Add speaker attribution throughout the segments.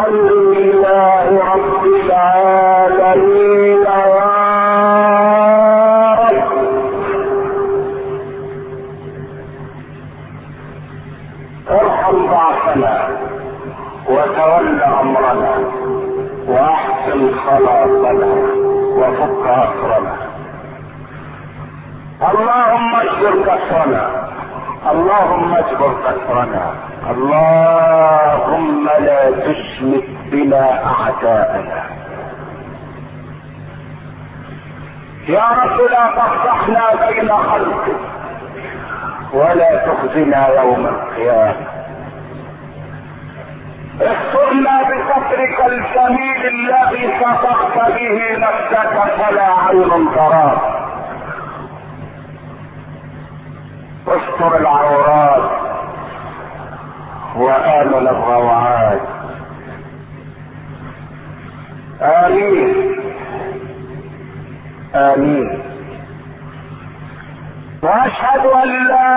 Speaker 1: الحمد لله رب العالمين يا رب. ارحم ضعفنا وتول امرنا واحسن خلاصنا وفك اسرنا. اللهم اجبر كسرنا، اللهم اجبر كسرنا، اللهم لا تشمت بنا اعداءنا. يا رب لا تفضحنا بين خلقك ولا تخزنا يوم القيامه. استرنا بسترك الجميل الذي سترت به نفسك فلا عين تراك. استر العورات وآمن الروعات. آمين آمين. وأشهد أن لا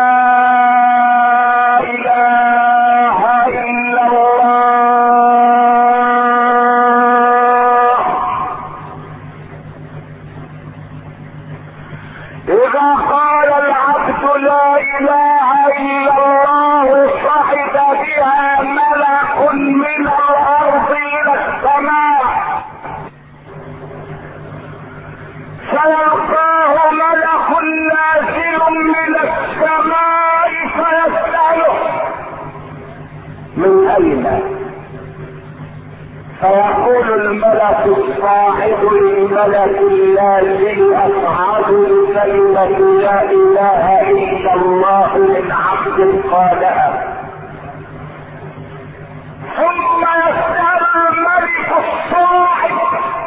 Speaker 1: إله إلا الله. إذا قال العبد لا إله إلا الله صعد بها ملك من الأرض إلى السماء، فيلقاه ملك نازل من السماء فيسأله من أين؟ فيقول الملك الصاعد للملك الذي أصعد كلمة لا إله إلا الله من عبد قالها. ثم يسأل الملك الصاعد،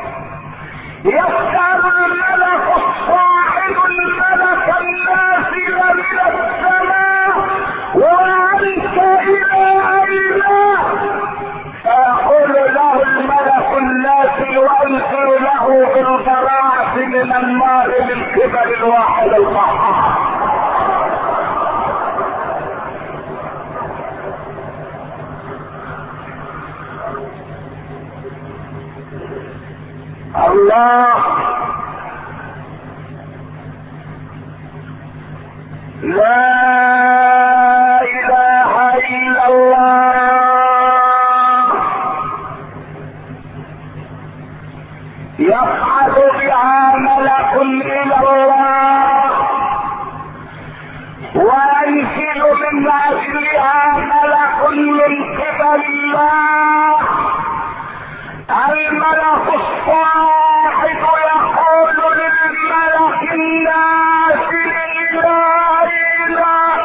Speaker 1: يسأل الملك الصاعد الملك النازل من السماء وأنت إلى أين؟ فيقول له الملك النازل وأنزل له بالبراءة من النار من قبل الواحد القهار. الله لا إله إلا الله. يصعد بها ملك إلى الله وينزل من أجلها ملك من قبل الله. الملك الصاعد يقول للملك النازل إلى أين؟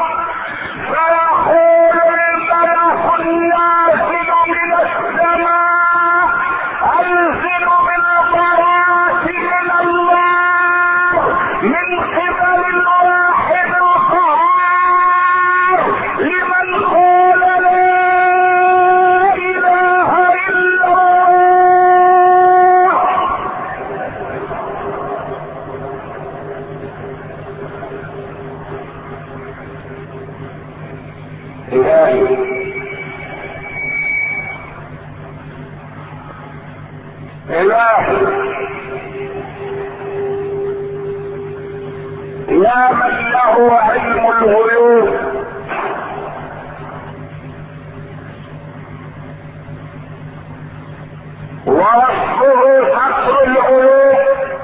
Speaker 1: فيقول الملك النازل من السماء أنزل بالبراءة من الله من قبل الواحد القهار لمن قال لا إله إلا الله. إلهي إلهي يا من له علم الغيوب ووصفه ستر العيوب،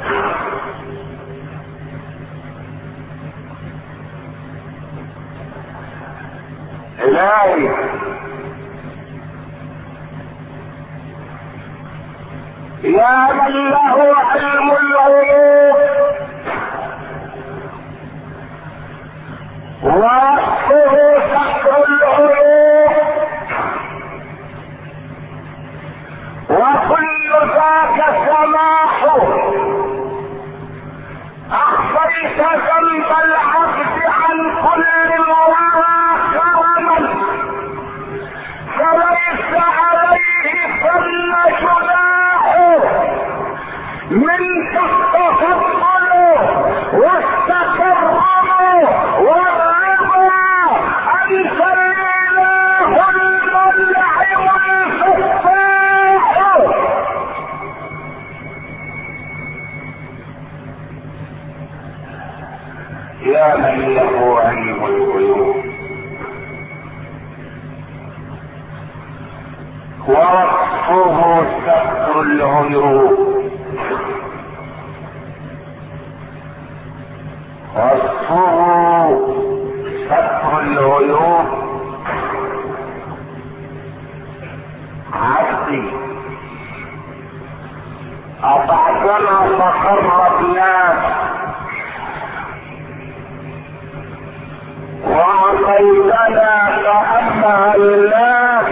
Speaker 1: إلهي يا من له علم الغيوب ووصفه ستر العيوب، وكل ذاك سماحه أخفيت ذنب العبد عن كل الورى كرما، فليس عليه ثم جناحه منك التفضل والتكرم والرضا ووصفه ستر العيوب. وصفه ستر العيوب. عبدي أطعتنا فقربناك وأعطيتنا فأمهلناك،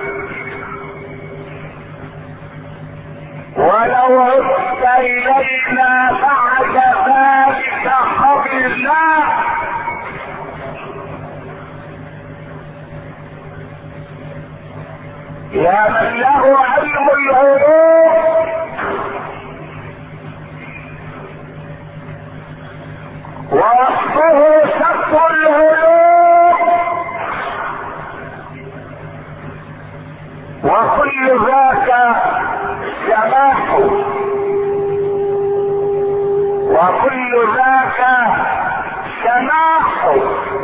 Speaker 1: ولو عدت إلينا بعد ذلك قبلناك. يا من له علم الغيوب ووصفه ستر العيوب، وكل ذاك سماح، وكل ذاك سماح.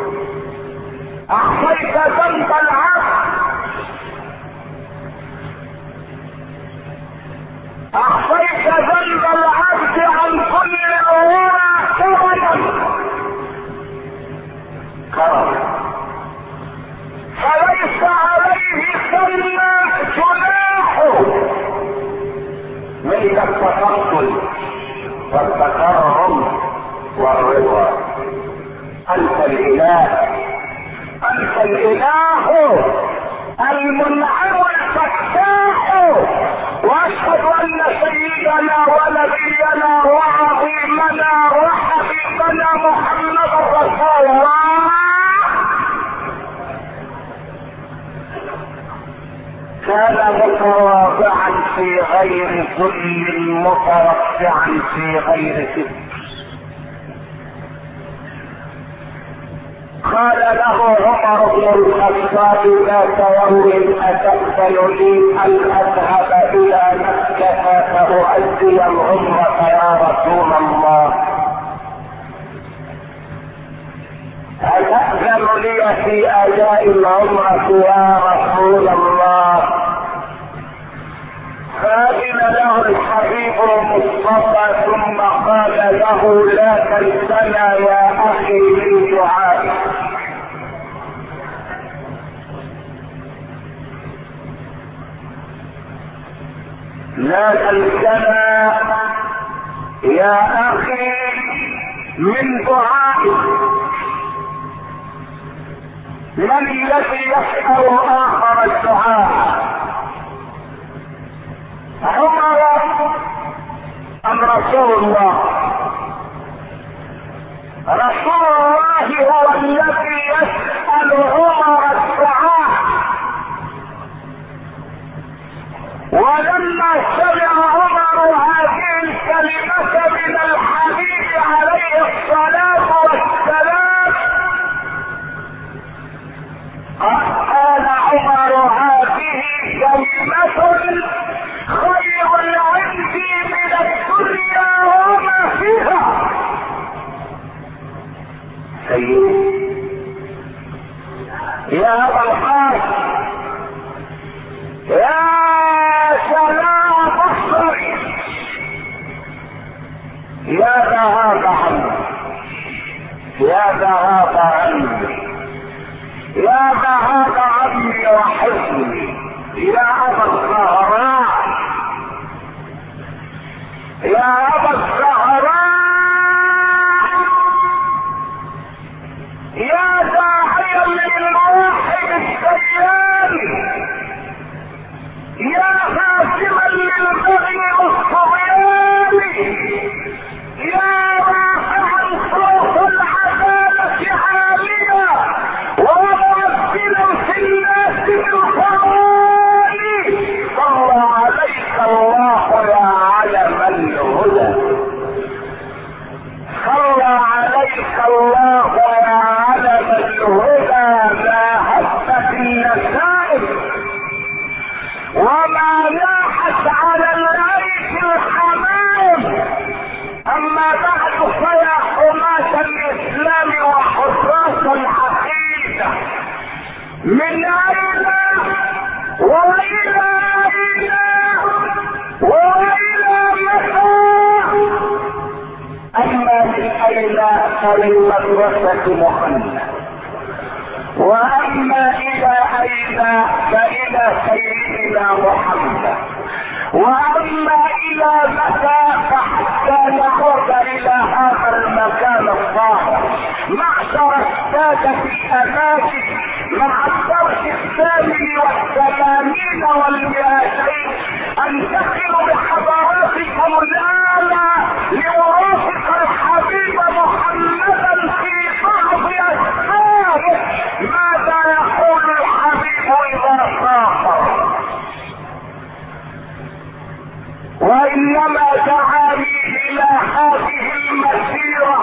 Speaker 1: اخفيت ذنب العبد، اخفيت ذنب العبد عن كل الورى كرما، فليس عليه ثم جناح من التفضل والتكرم والرضا. انت الاله، انت الاله المنعم الفتاح. واشهد ان سيدنا ونبينا وعظيمنا وحبيبنا محمد رسول الله كان متواضعا في غير ذل، مترفعا في غير كبر. قال له عمر بن الخطاب ذات يوم اتقبل لي ان اذهب الى مكه فاؤدي العمره يا رسول الله؟ أتأذن لي في أداء العمرة يا رسول الله؟ فأذن له الحبيب المصطفى ثم قال له لا تنسنا يا أخي من دعائك. لا تنسنا يا أخي من دعائك. من الذي يسأل آخر الدعاء؟ عمر أم رسول الله؟ رسول الله هو الذي يسأل عمر الدعاء. ولما سمع عمر هذه الكلمة من الحبيب عليه الصلاة والسلام قال عمر هذه كلمة خير عندي من الدنيا وما فيها. سيدي يا ابا القاسم، يا سلام بصري، يا ذهاب عني، يا ذهاب عني، يا ذهاب عمي وحزني، يا ابا الزهراء، يا ابا الزهراء، يا داعيا للموحد السيان، يا خاتما للبغي والصبيان، يا رافعا صوت العدالة عاليا ومؤثرا في الناس بالقرآن. صلى عليك الله يا علم الهدى، صلى عليك الله يا علم الهدى. ما هبت النسائم وما لاحت على العيش الحمام. اما بعد فيا حماة الاسلام وحراس العقيدة، من اين والى دار المدرسة مخنث. واما الى اين فالى سيدنا محمد. واما الى متى فحتى نعود الى هذا المكان الطاهر. معشر السادة الاماكن مع الدرس 88 وال200 انتقل بحضراتكم الان لمرافق الحبيب محمدا في بعض اسفاره. ماذا يقول الحبيب اذا سافر؟ وانما دعاني الى هذه المسيرة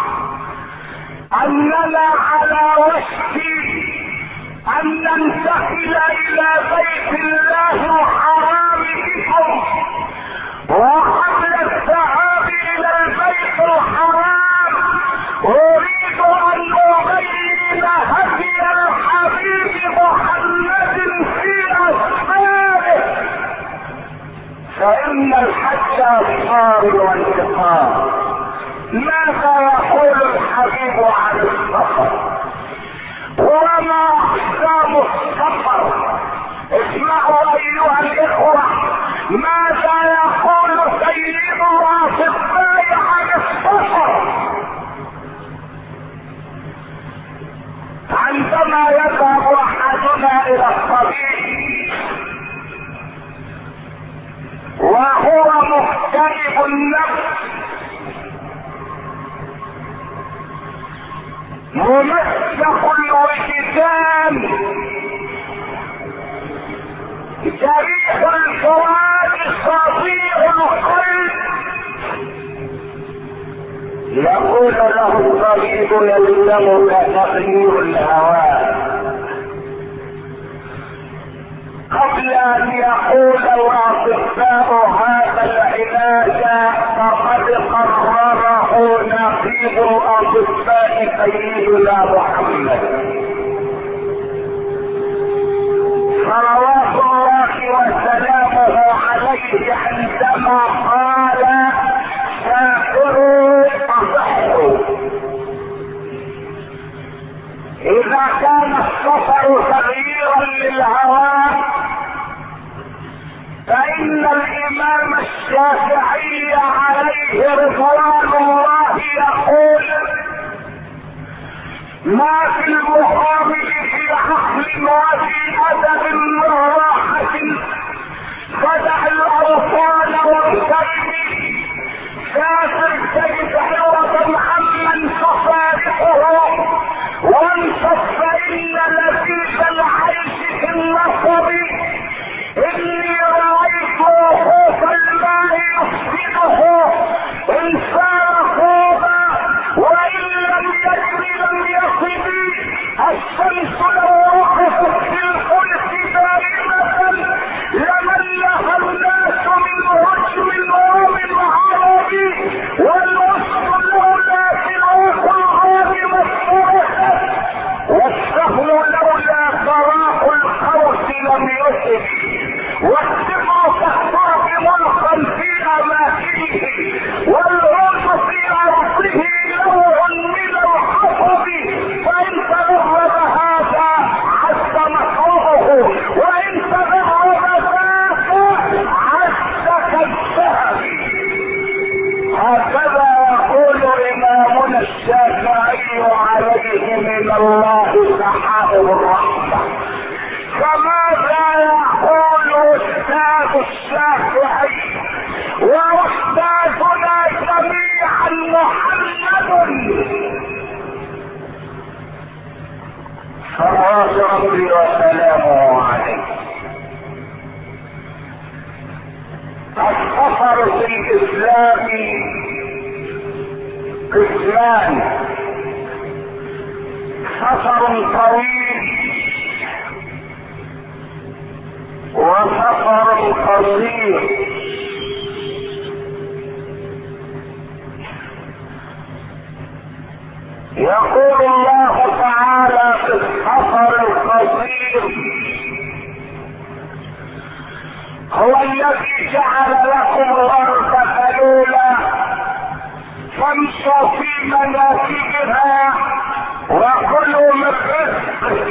Speaker 1: اننا على وشك ان ننتقل الى بيت الله الحرام بكم. وقبل الذهاب الى البيت الحرام اريد ان ابين هدي الحبيب محمد في اسفاره. فان الحج اسفار وانتقام. ماذا يقول الحبيب عن السفر؟ وما اقسام السفر؟ اسمعوا ايها الاخوة ماذا يقول سيد الاطباء عن السفر. عندما يذهب احدنا الى الطبيب وهو مختلف النفس ممسك الوجدان جريح الفؤاد صديق القلب، يقول له الطبيب يلزمك تغيير الهواء. قبل ان يقول الاطباء هذا العلاج فقد قرره نقيب الاطباء سيدنا محمد صلوات الله وسلامه عليه عندما قال سافروا تصحوا. اذا كان السفر تغييرا للهواء فان الامام الشافعي عليه رضوان الله يقول ما في المقابل في عقل وفي ادب من راحة فدع الاوطان والكلب سافر تجد عوضا عمن تفارقه وانصف فان لذيذ العيش في النصب. اني رايت خوف الماء يفسده ان سار خوفا وان لم يجري لم يصب. الشمس لو وقفت في الفلك دائمة لملها الناس من رجم ومن عرب والوسط لولا سلوك الغار مفترسة والسهل لولا فراق القوس لم يصب والسبع كالتراب ملقا في اماكنه والعود في ارضه نوع من الحطب فان تغرب هذا عز مكروهه وان تغرب ذاك عز كالذهب. هكذا يقول امامنا الشافعي عليه من الله سحائب الرحمة. فماذا يقول استاذ الشافعي واستاذنا جميعا محمد صلوات ربي وسلامه عليه؟ السفر في الاسلام قسمان: سفر طويل وسفر قصير. يقول الله تعالى في السفر القصير: هو الذي جعل لكم الارض ذلولا فامشوا في مناكبها وكلوا من رزقه.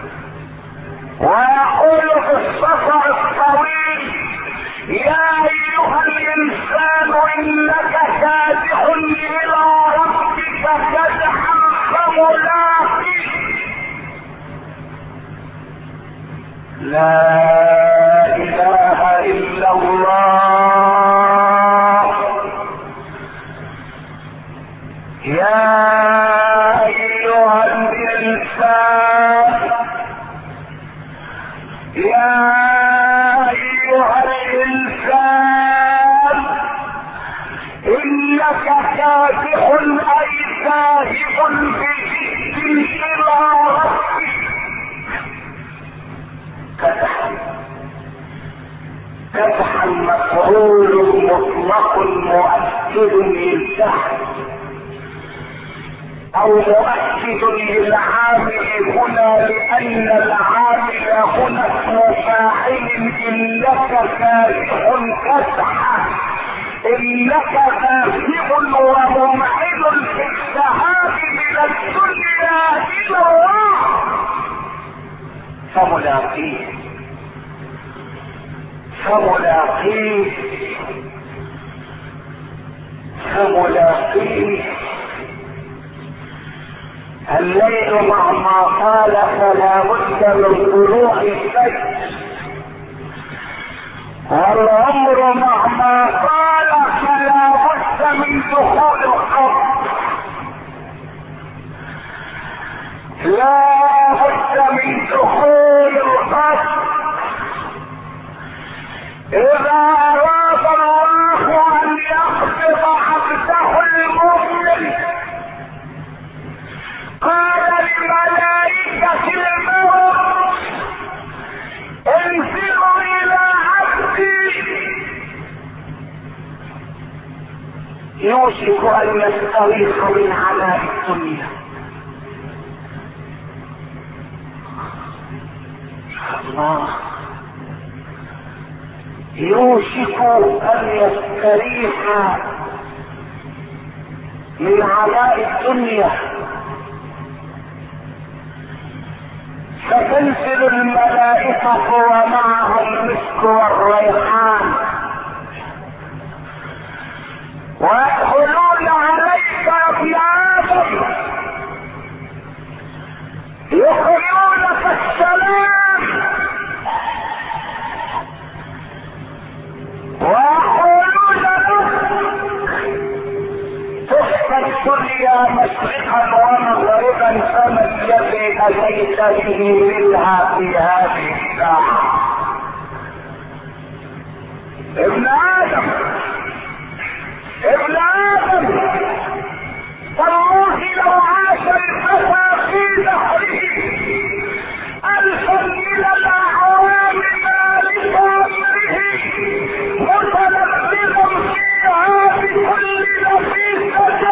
Speaker 1: ويقول في السفر الطويل: يا ايها الانسان انك كادح الى ربك كدحا فملاقيه. لا اله الا الله. يا ايها الانسان، يا ايها الانسان انك كادح اي ذاهب بجد الى ربك. كدحا مفعول مطلق مؤكد للفعل او مؤكد للعامل هنا، لان العامل هنا اسم فاعل. انك كادح كدحا، انك ذاهب وممعن في الذهاب من الدنيا الى الله فملاقيه. الليل مهما طال فلا بد من طلوع الفجر، والعمر مهما طال فلا بد من دخول القبر. لا بد من دخول القبر. إذا أراد الله أن يقبض عبده المؤمن قال لملائكة الموت: انزلوا إلى عبدي. يوشك أن يستريح من عذاب الدنيا. الله، يوشك ان يستريح من عذاب الدنيا. فتنزل الملائكة ومعها المسك والريحان ويدخلون عليك يا ابن آدم يقرئونك السلام ويقولون لك: تحفى الدنيا مشرقا ومغربا، فما الذي اتيت به منها في هذه الساعه؟ ابن ادم والله لو عاش الفتى في دهره 1000 من الاعوام مالك امره متلذذا فيها بكل نفيسة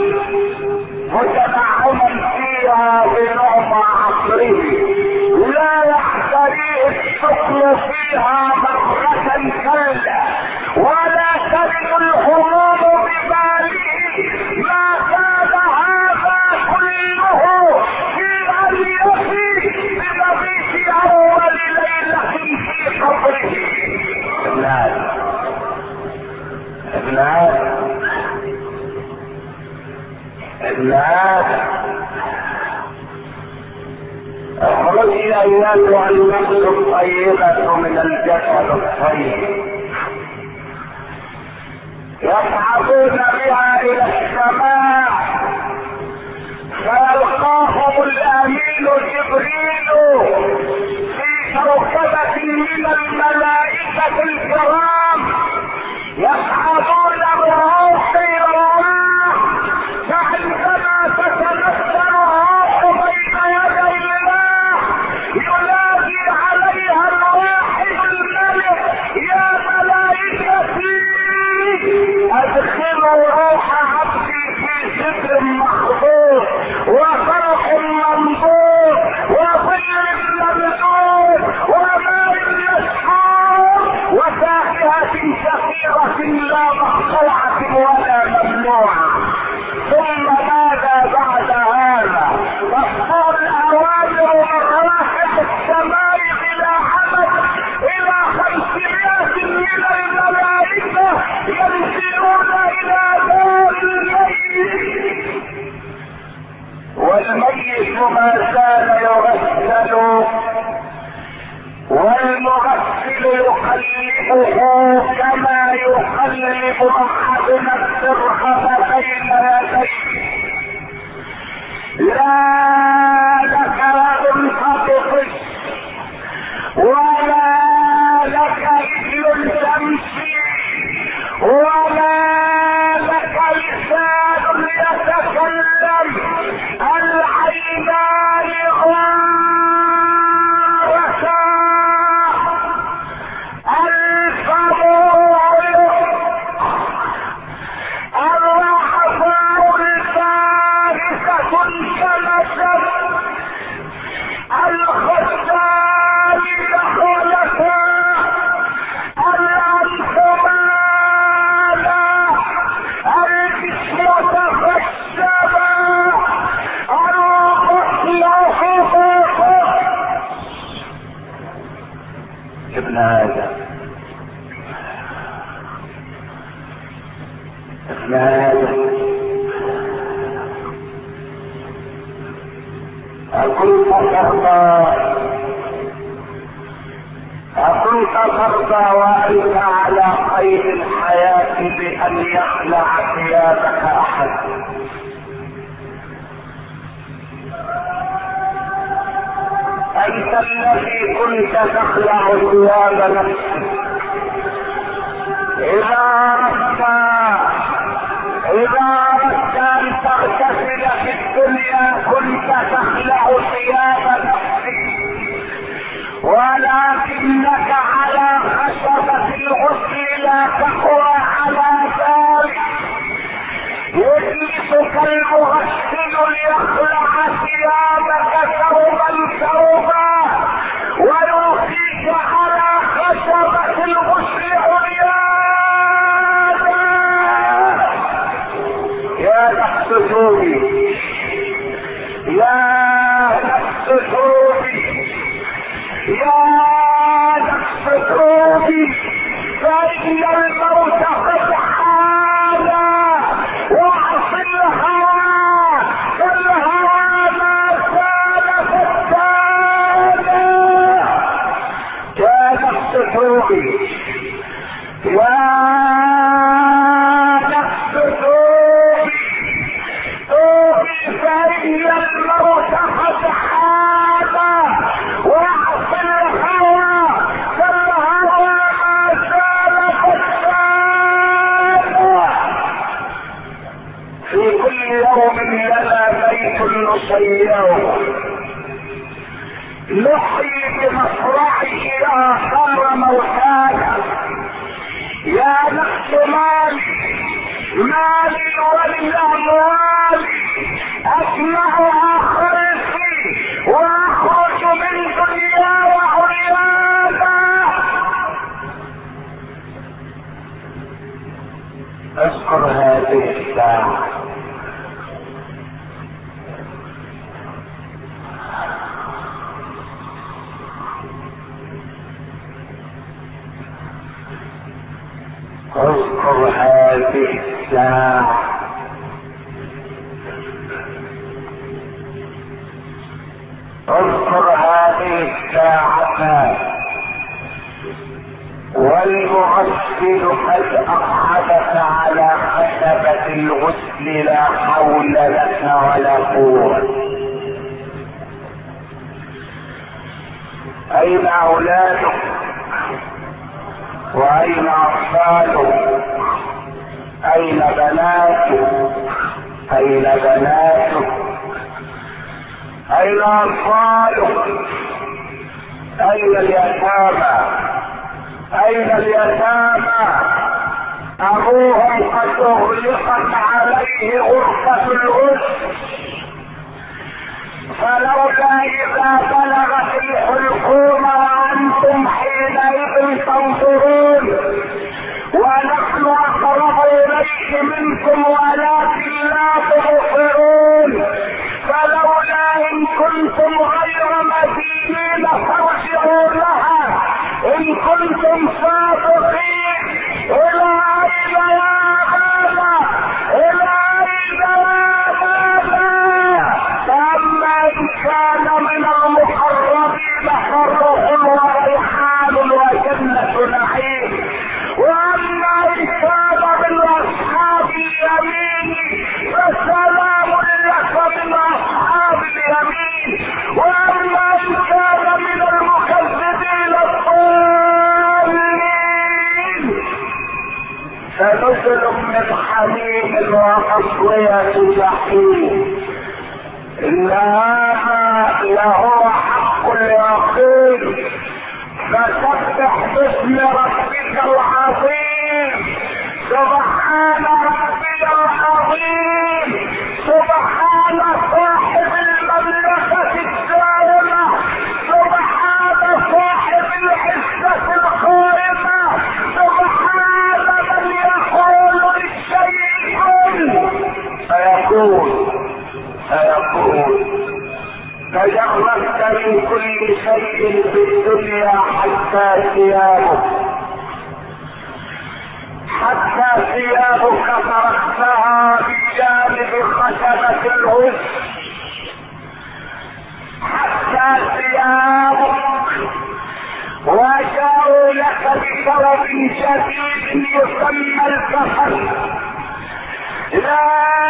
Speaker 1: متنعما فيها بنعم عصره، لا يحتريه الشكر فيها مرة كلا، ولا ترد الهموم بباله ما كان هذا كله في ان يفي بمبيت اول ليلة في قبره. ابن آدم اخرجنا ايتها النفس الطيبة من الجسد الطيب، يصعدون بها الى السماء فيلقاهم الامين جبريل في كوكبة من الملائكة الكرام، يصعدون بالروح الى الله، فعندما تتنزل الروح بين يدي الله ينادي عليها الواحد الملك: يا ملائكتي ادخلوا روح عبدي في ستر محفوظ وفرح منظور وظل ممدود وماء مسحور وفاكهة كثيرة لا مقطوعة ولا ممنوعة. يقلبه كما يقلب احدنا الدرهم بين يديه. لا لك انفق ولا لك رجل تمشي ولا لك لسان يتكلم. العينان غارتا الفم الرحماء الفارسة التمسك الخسان دخلتا الأنثمان الجسم تخشبا الرحل حفظا. ابن هذا أكنت ترضى وأنت على قيد الحياة بأن يخلع ثيابك أحد؟ أنت الذي كنت تخلع ثياب نفسك. إذا أردت أن تغتسل في الدنيا كنت تخلع ثياب نفسك، ولكنك على خشبة الغسل لا تقوى على ذلك. يجلسك المغسل ليخلع ثيابك ثوبا ثوبا ويلقيك على خشبة الغسل عريانا. يا نفس توبي، يا نفس توبي، يا نفس توبي، فإن الموت قد حان واعص الهوى فالهوى ما زال فتانا. يا نفس توبي، يا نفس توبي، توبي فإن الموت قد حان واعص الهوى فالهوى ما زال فتانا. في كل يوم لنا بيت نصيره نحيي بمصرعه آثار موتانا. يا نفس مالي مالي وللأموال أجمعها خلقي وأخرج من دنيا وعريانا. اذكر هذه الساعة، اذكر هذه الساعة، اذكر هذه الساعة والمغسل قد أقعدك على خشبة الغسل لا حول لك ولا قوة. أين أولادك وأين أطفالك؟ أين بناتك؟ أين بناتك؟ أين أطفالك؟ أين اليتامى؟ أين اليتامى؟ أبوهم قد أغلقت عليه غرفة الغسل، فلولا إذا بلغت الحلقوم وأنتم حينئذ تنظرون ونحن أقرب إليه منكم ولكن لا تبصرون. فلولا إن كنتم غير مدينين فارجعوا لها إن كنتم صادقين. إلى أين يا هذا؟ إلى أين يا هذا؟ فأما إن كان من المقربين فروح وريحان وجنة فنزل من حميم وتصلية جحيم. إن هذا لهو حق اليقين. فسبح باسم ربك العظيم. سبحان ربي العظيم. سبحان صاحب المملكة الدائمة. سبحان صاحب العزة القائمة. سبحان من يقول للشيء فيكون. تجردت من كل شيء في الدنيا حتى ثيابك تركتها بجانب خشبة الهز. حتى ثيابك وجاءوا لك بثوب جديد يسمى الكفن. لا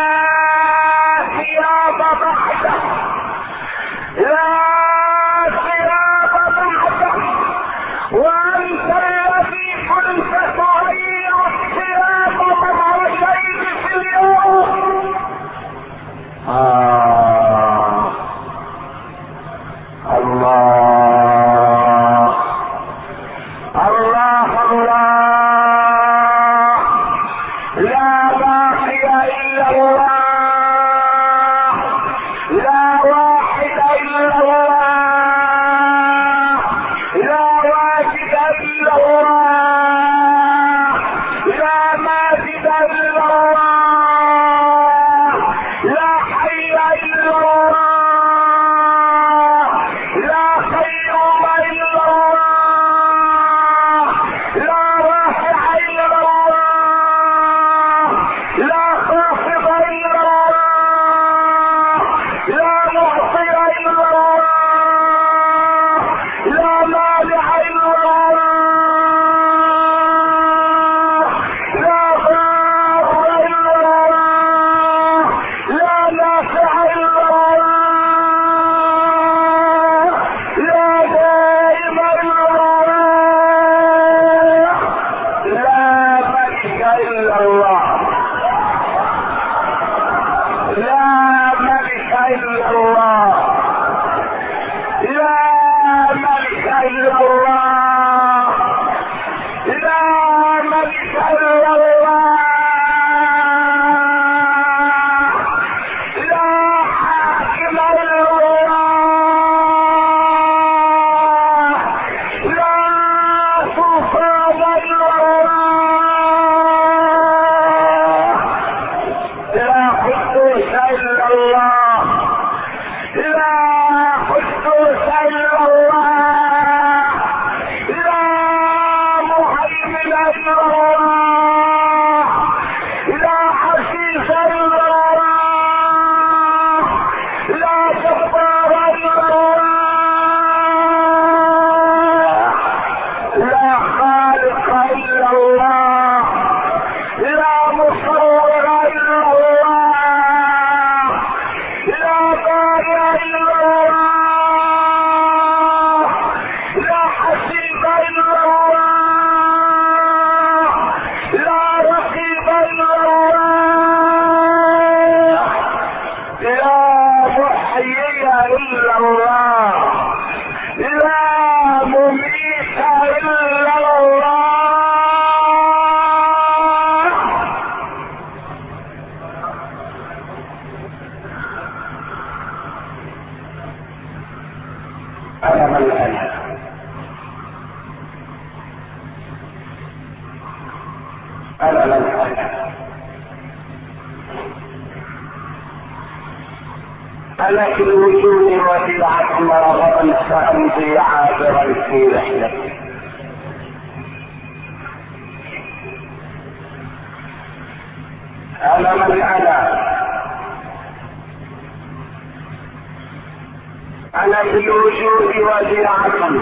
Speaker 1: ثياب بعده. لا ثياب بعده. وانت الذي كنت تغير الثياب مرتين في اليوم. الله الله الله. لا باقي الا الله. لا واحد الا الله. لا واجد الا الله. لا ماجد الا الله. لا حي الا الله. لا قيوم الا الله. لا رافع الا الله. لا خافض الا الله. لا معطي الا الله. لا مانع الا الله. لا ضار الا الله. لا نافع الا الله. لا دائم الا الله. لا ملك الا الله. لا ملك الا الله. لا ملك الا الله. لا ملك الا الله. لا حاكم الا الله. لا سلطان الا الله. لا قدوس الا الله. لا قدوس الا الله. لا مهيمن الا الله. لا عزيز الا الله. لا جبار الا الله. لا خالق الا الله. لا مصور الا الله. لا بارئ الا الله. لا حسيب الا الله. لا رقيب الا الله. لا محيي الا الله. لا مميت الا الله. انا من انا في الوجود وفي العقل رغبا سامضي عابرا في رحلتي. انا من انا في الوجود وفي العقل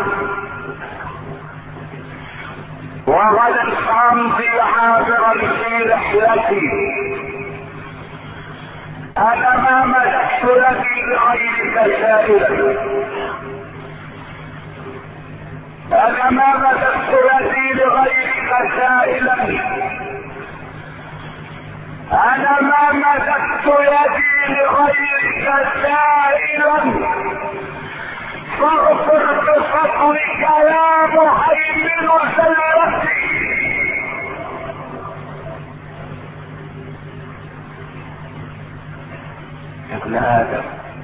Speaker 1: وغدا سامضي عابرا في رحلتي. انا ما مدحت لك لغيرك سائلا. انا ما مدحت لك لغيرك سائلا. مددت يدي لغيرك سائلا فاغفر بفضلك يا مهيمن سيرتي. يا ابن ادم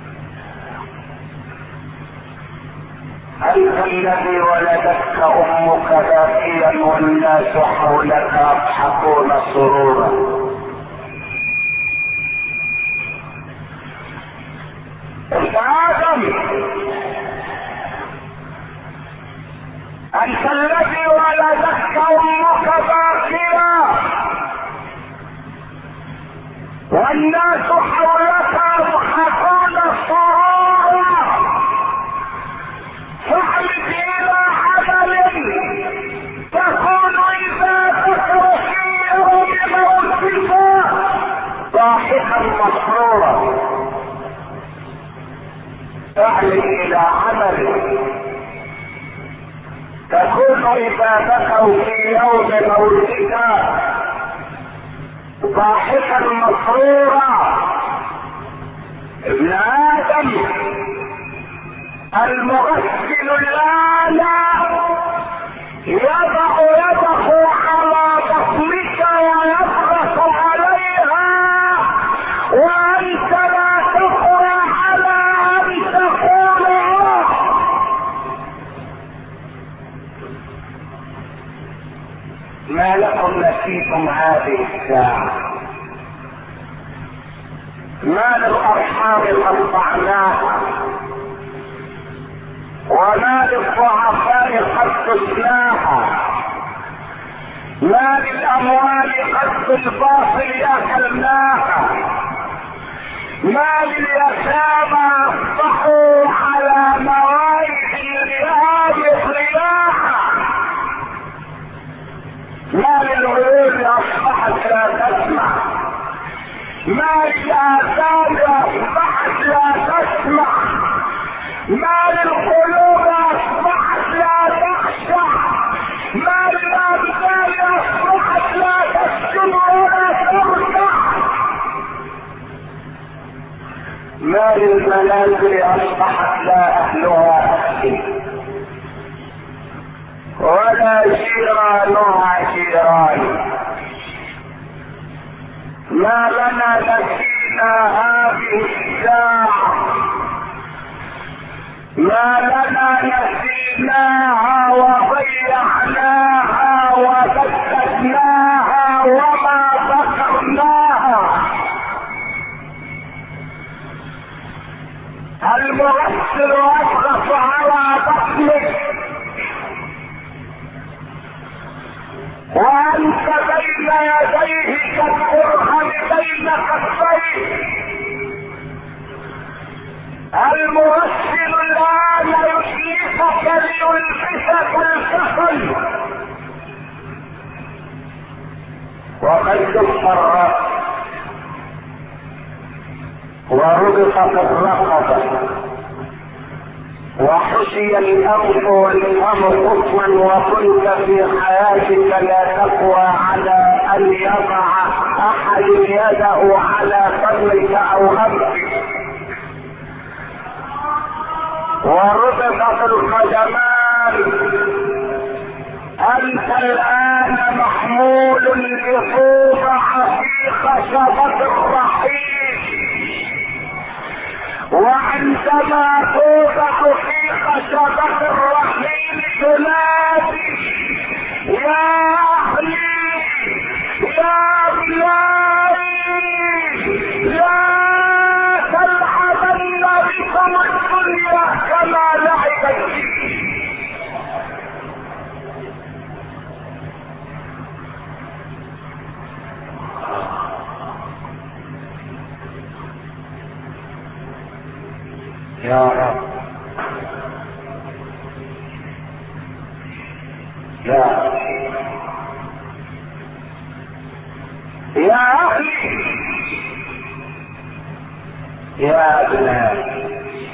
Speaker 1: انت الذي ولدتك امك باكيا والناس حولك يضحكون سرورا. ابن ادم انت الذي ولدتك امك باكيا والناس حولك يضحكون سرورا. فاحمد الى عمل تكون اذا تتركيه بموتك ضاحكا مسرورا. اعمل الى عمل تكون اذا بكوا في يوم موتك ضاحكا مسرورا. ابن ادم المغسل الان يضع يده على بطنك ويضغط عليها وانت لا تقوى على ان تقول ما لكم نسيتم هذه الساعة. ما للارحام قطعناها وما للضعفاء قد تسلاها. ما للاموال قد بالباطل اكلناها. ما لليتامى اصبحوا على موائد الرياض رياحا. ما للعيون اصبحت لا تسمع. ما للآثام اصبحت لا تسمع. ما للقلوب اصبحت لا تخشع. ما للابدان اصبحت لا تسكن ولا تركع. ما للمنازل اصبحت لا اهلها اسكن ولا جيرانها جيران. ما لنا نسينا هذه الساعة. ما لنا نسيناها وضيعناها وبددناها وما ذكرناها. المغسل يضغط على بطنك وانت بين يديه كالقرهن بين كفيه. المغسل الان يشيفك ليلبسك الكفن وقد كف الراس وربطت الرقبه وحشي الانف والفم قطوا وكنت في حياتك لا تقوى على ان يضع احد يده على فمك او انفك وربطت القدمان. انت الان محمول لتوضع في خشبة الرحيم وعندما توضع في خشبة الرحيم تنادي يا اهلي يا بلادي لا تلعبن بكم الدنيا كما لعبت بي. يا رب يا أهلي يا أبنائي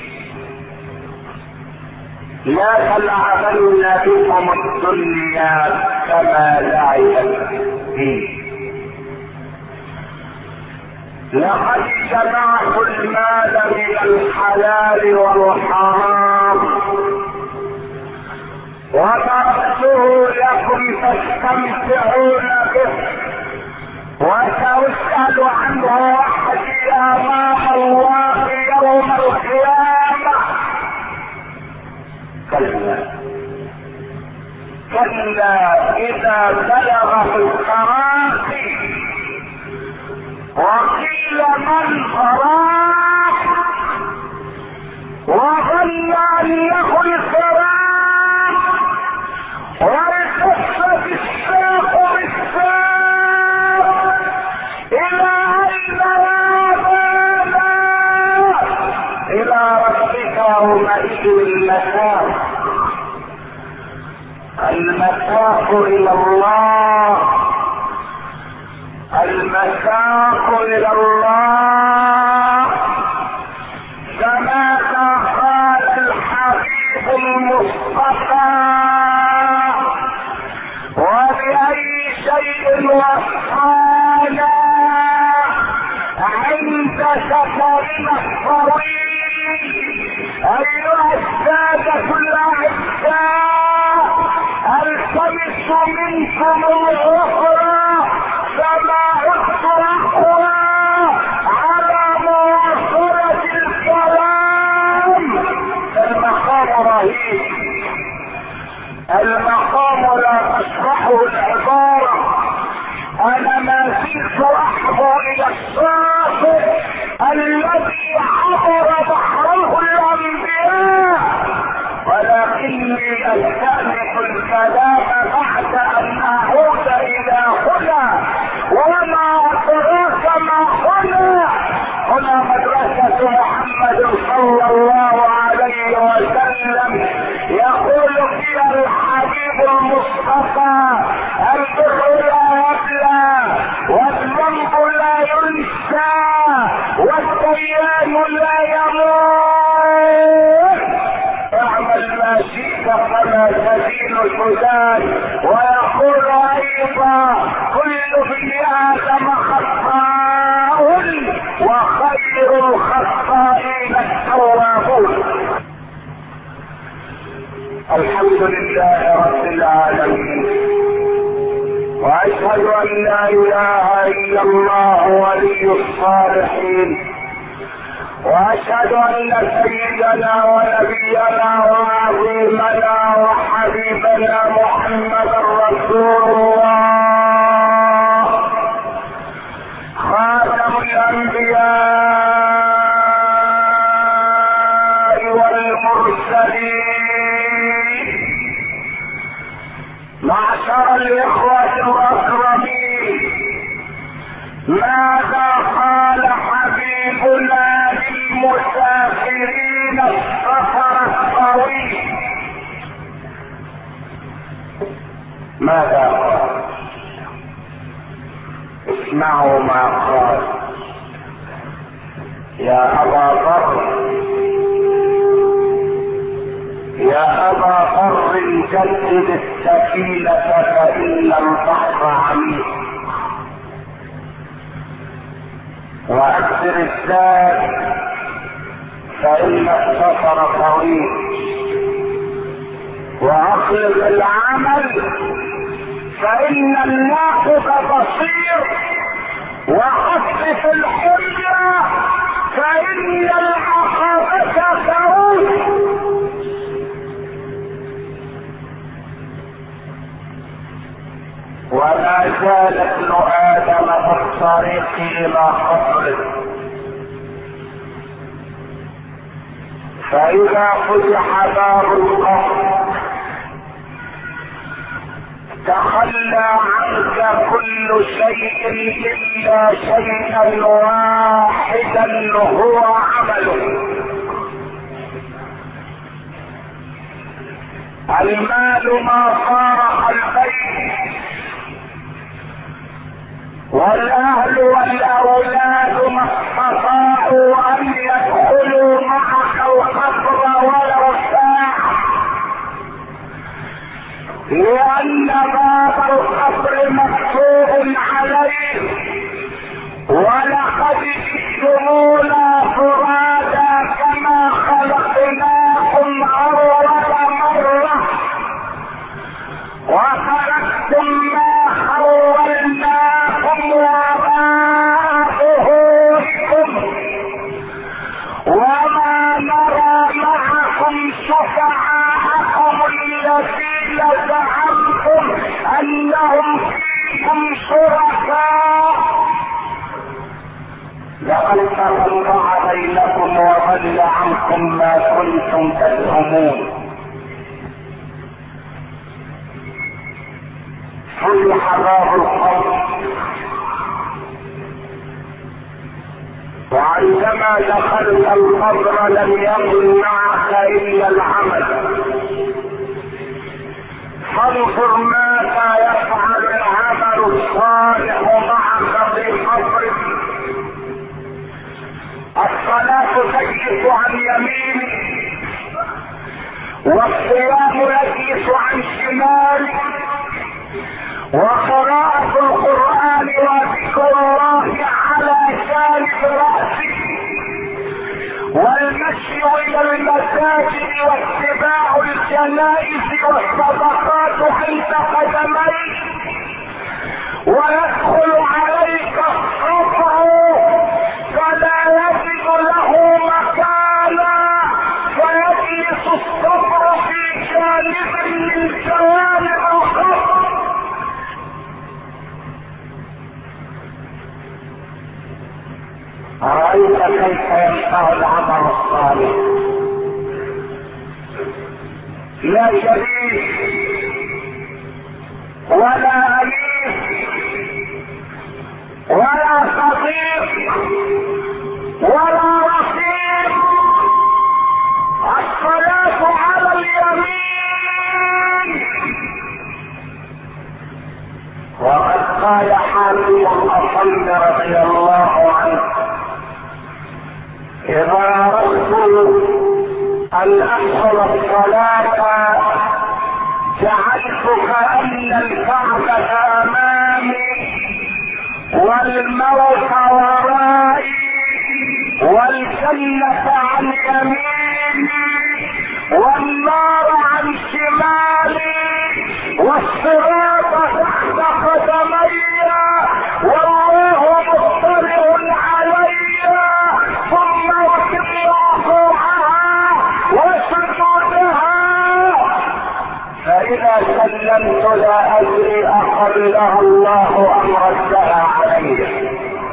Speaker 1: لا تلعبن بكم الدنيا كما لعبت بي. لقد جمعت المال من الحلال والحرام وتركته لكم تستمتعون به وسأسأل عنه وحدي امام الله يوم القيامة. كلا اذا بلغ التراقي وقيل من راح وظن انه الفراق والتفت الساق بالساق الى اين يذهبون؟ الى ربك يومئذ المساق. المساق الى الله، المساق الى الله، كما قال الحبيب المصطفى. وبأي شيء وصانا عند سفرنا الطويل ايها السادة الاعزاء، التمس منكم الاخرى فما عدت اقوى على مواصلة الكلام. المقام رهيب، المقام لا تشرحه العبارة. انا ما زلت احظى الى الشاطئ الذي عبر بحره الانبياء، ولكني استأنف الكلام بعد ان اعود الى هنا. وما ادراك ما هنا؟ هنا مدرسة محمد صلى الله عليه وسلم، يقول فيها الحبيب المصطفى: البر لا يبلى والذنب لا ينسى والديان لا يموت. اعمل ما شئت فلا تزيل الحزان. ويقول ايضا: كل ابن ادم خطاء وخير الخطائين التوابون. الحمد لله رب العالمين، واشهد ان لا اله الا الله ولي الصالحين، واشهد ان سيدنا ونبينا وعظيمنا وحبيبنا محمدا رسول الله خاتم الانبياء والمرسلين. معشر الاخوة الاكرمين، ماذا قال حبيبنا للمسافرين السفر الطويل؟ ماذا قال؟ اسمعوا ما قال: يا ابا ذر، يا ابا ذر، جدد السفينة فإن البحر عميق، واكثر الزاد فإن السفر طويل، واخلص العمل فإن الناقض بصير، وخفف الحجة فإن العقبة كروس. ولا زال ابن آدم في الطريق إلى قبره، فإذا فتح باب القبر تخلى عنك كل شيء إلا شيئا واحدا هو عمله. المال ما فارق البيت، والاهل والاولاد ما استطاعوا ان يدخلوا معك القبر ولو ساعة، لان باب القبر مكتوب عليه: ولقد انهم فيكم شركاء لقد تقطع بينكم وضل عنكم ما كنتم تزعمون. فتح باب القبر، وعندما دخلت القبر لم يكن معك الا العمل. فانظر ماذا يفعل العمل الصالح معك في قبرك. الصلاة تجلس عن يمينك، والصيام يجلس عن شمالك، وقراءة القرآن وذكر الله على جانب رأسك، والمشي إلى المساجد واتباع الجنائز والصدقات عند قدميك، ويدخل عليك الصبر فلا يجد له مكانا فيجلس الصبر في جانب من جوانب القبر. أرأيت كيف يشفع العمل الصالح؟ لا شريك ولا أليف ولا صديق ولا رفيق. الصلاة على اليمين. وقد قال حاتم الأصم رضي الله عنه: إذا أردت أن أحصل الصلاة جعلت كأن الكعبة أمامي والموت ورائي والجنة عن يميني والنار عن شمالي والصراط تحت قدمي والله مطلع علي، ثم وكل ركوعها وسجودها. فإذا سلمت لا أدري أقبلها الله أم ردها علي.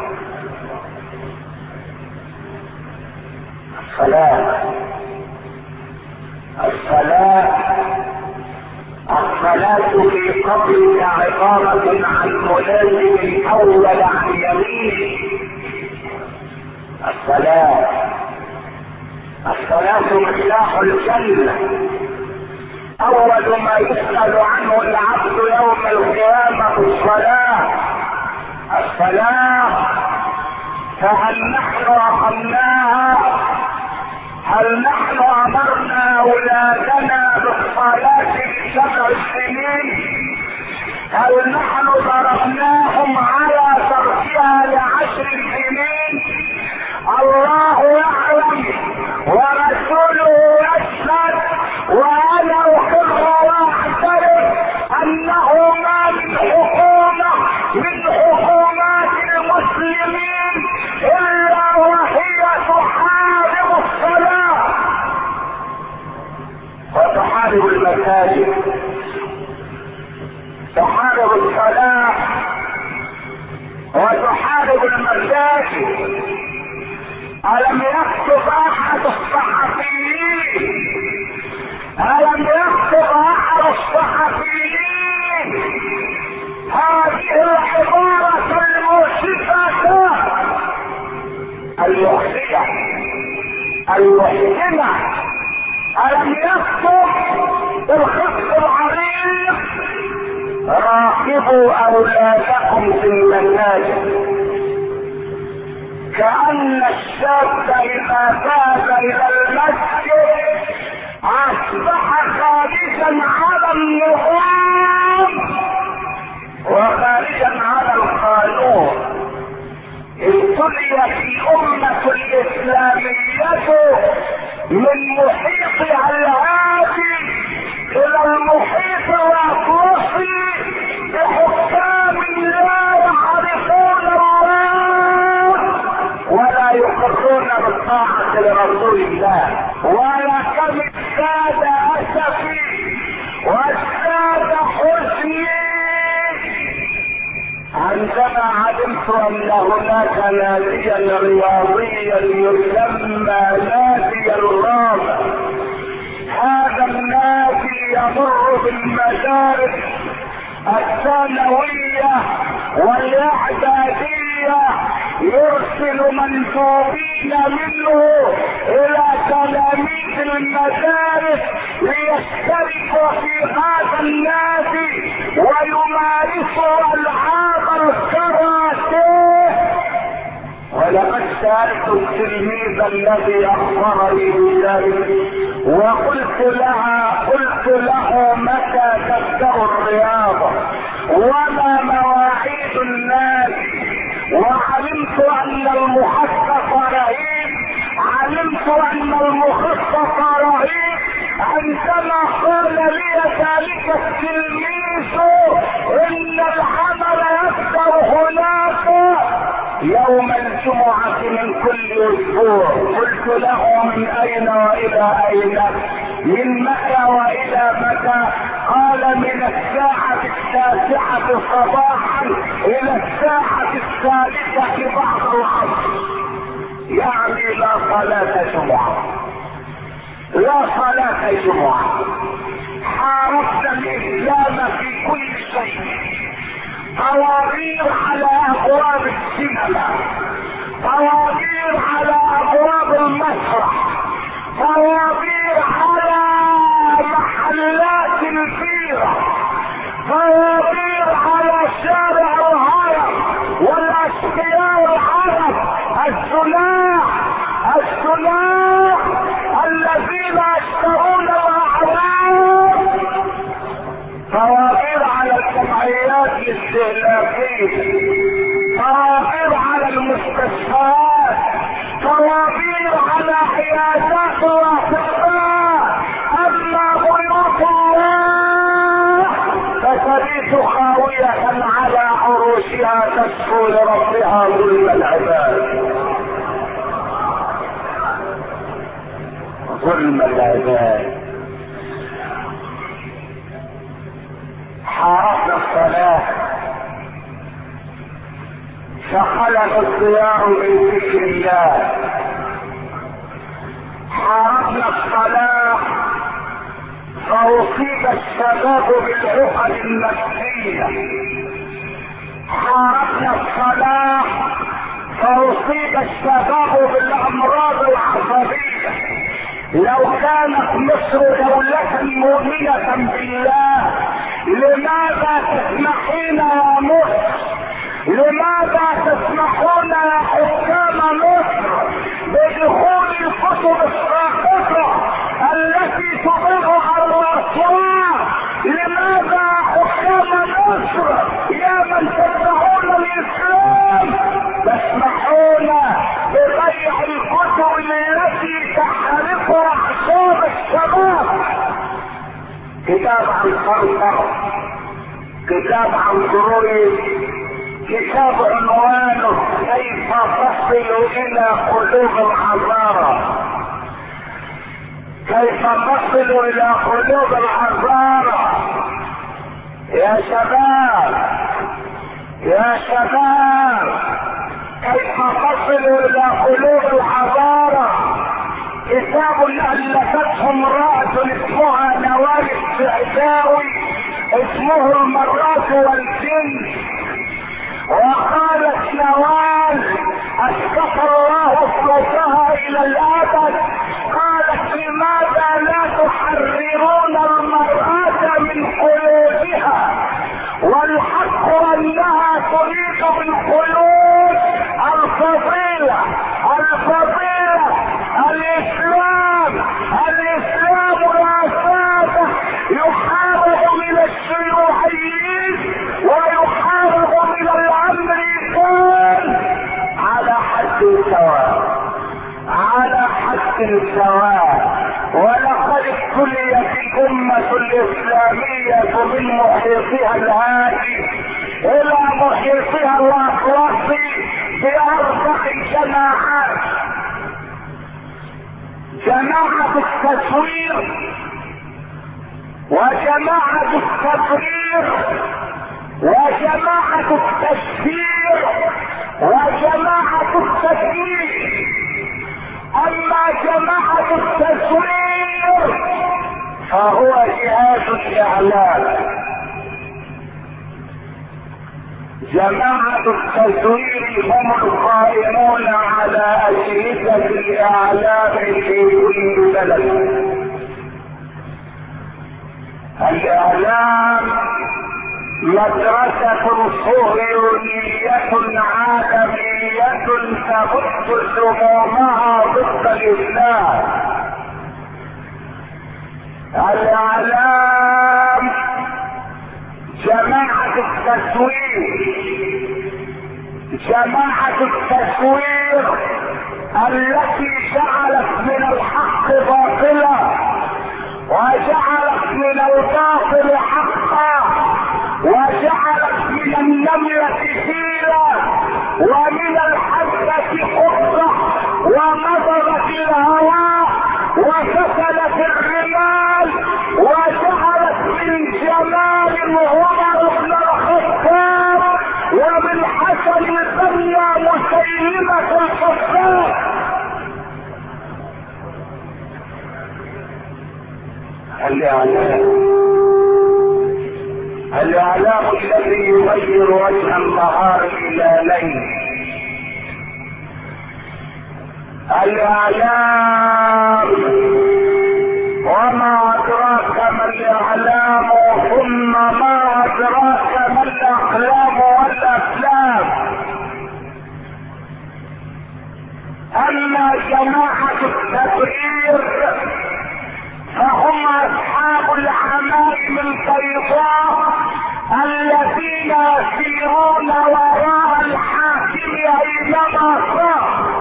Speaker 1: الصلاة في قبرك عبارة عن ملازم الأول عن يمينه. الصلاة مفتاح الجنة. أول ما يسأل عنه العبد يوم القيامة الصلاة. فهل نحن أقمناها؟ هل نحن أمرنا أولادنا بالصلاة ب7 سنين؟ هل نحن ضربناهم على تركها ل10 سنين؟ الله يعلم ورسوله يشهد، وأنا أقر وأعترف أنه ما من حكومة من حكومات المسلمين إلا وهي تحارب الصلاة وتحارب المساجد، تحارب الصلاة وتحارب المساجد. ألم يكتب أحد الصحفيين هذه العبارة المؤسفة المحزنة؟ ألم يكتب بالخط العريض: راقبوا أولادكم في المساجد؟ كأن الشاب إذا ذهب إلى المسجد أصبح خارجا على النظام وخارجا على القانون. ابتليت الأمة الإسلامية من محيطها الهادي إلى المحيط الأطلسي بحكام لا يعرفون الله ولا يقرون بالطاعة لرسول الله. ولكم السادة أسفي والسادة حزني عندما علمت ان هناك ناديا رياضيا يسمى نادي الرابع، هذا النادي يمر بالمدارس الثانوية والاعدادية، يرسل مندوبين منه الى تلاميذ المدارس ليشتركوا في هذا النادي ويمارسوا العاب الكاراتيه. ولقد سألت التلميذ الذي اخبرني بذلك وقلت له متى تبدأ الرياضة وما مواعيد النادي، وعلمت ان المخصص رهيب، عندما قال لي ذلك التلميذ ان العمل يبدأ هناك يوم الجمعة من كل اسبوع. قلت له من اين والى اين؟ من متى والى متى؟ قال من الساعة 9 صباحا الى الساعة 3 بعد العصر، يعني لا صلاة جمعة، لا صلاة جمعة. حاربنا الاسلام في كل شيء، طوابير على ابواب السينما، طوابير على ابواب المسرح، طوابير على محلات البيرة، طوابير على شارع الهرم والاشقياء العرب، الصناع الذين يشترون الاعراض، طوابير على الجمعيات الاستهلاكية، طوابير على المستشفيات، طوابير على عيادات الاطباء. اما بيوت الله فتبيت خاوية على عروشها تشكو لربها ظلم العباد، ظلم العباد. حاربنا الصلاة فخلق الضياع من ذكر الله، حاربنا الصلاة فأصيب الشباب بالعقد النفسية، حاربنا الصلاة فأصيب الشباب بالأمراض العصبية. لو كانت مصر دولة مؤمنة بالله لماذا تسمحين يا مصر، لماذا تسمحون يا حكام مصر بدخول الكتب الساقطة التي تضر الرسول؟ لماذا حكام مصر يا من تدعون الاسلام تسمحون ببيع الكتب التي تحرق اعصاب الشباب؟ كتاب عن قرطر، كتاب عن قروي، كتاب عنوانه كيف تصل الى قلوب الحضارة، كيف تصل الى قلوب الحضارة. يا شباب يا شباب، كيف تصل الى قلوب الحضارة. كتاب ألفته امرأة اسمها نوال السعداوي، اسمه المرات والجن. وقالت نوال اسقط الله صوتها الى الابد، قالت لماذا لا تحررون المرأة من قيودها؟ والحق انها تريد بالقيود الفضيلة، الاسلام يا سادة يحارب من الشيوعيين ويحارب من الامريكان على حد سواء. ولقد ابتليت الامة الاسلامية من محيطها الهادي الى محيطها الاطلسي باربع جماعات: جماعة التصوير، وجماعة التبرير، وجماعة التشفير. الاعلام. جماعة التزوير هم القائمون على أجهزة الإعلام في كل بلد. الإعلام مدرسة صهيونية عالمية تبث سمومها ضد الإسلام. الإعلام جماعة التسوير، جماعة التسوير التي جعلت من الحق باطلا وجعلت من الباطل حقا وجعلت من النملة فيلا ومن الحبة قطة ونظرت الهواء وفتلت الرمال وجعلت من جمال عمر بن الخطاب ومن حسن الدنيا مسيلمة الكفار. الإعلام الذي يغير وجه النهار إلى ليل. الإعلام وما أدراك ما الإعلام ثم ما أدراك ما الأحلام والأفلام. أما جماعة التبرير فهم أصحاب العمائم البيضاء الذين يسيرون وراء الحاكم أينما صار.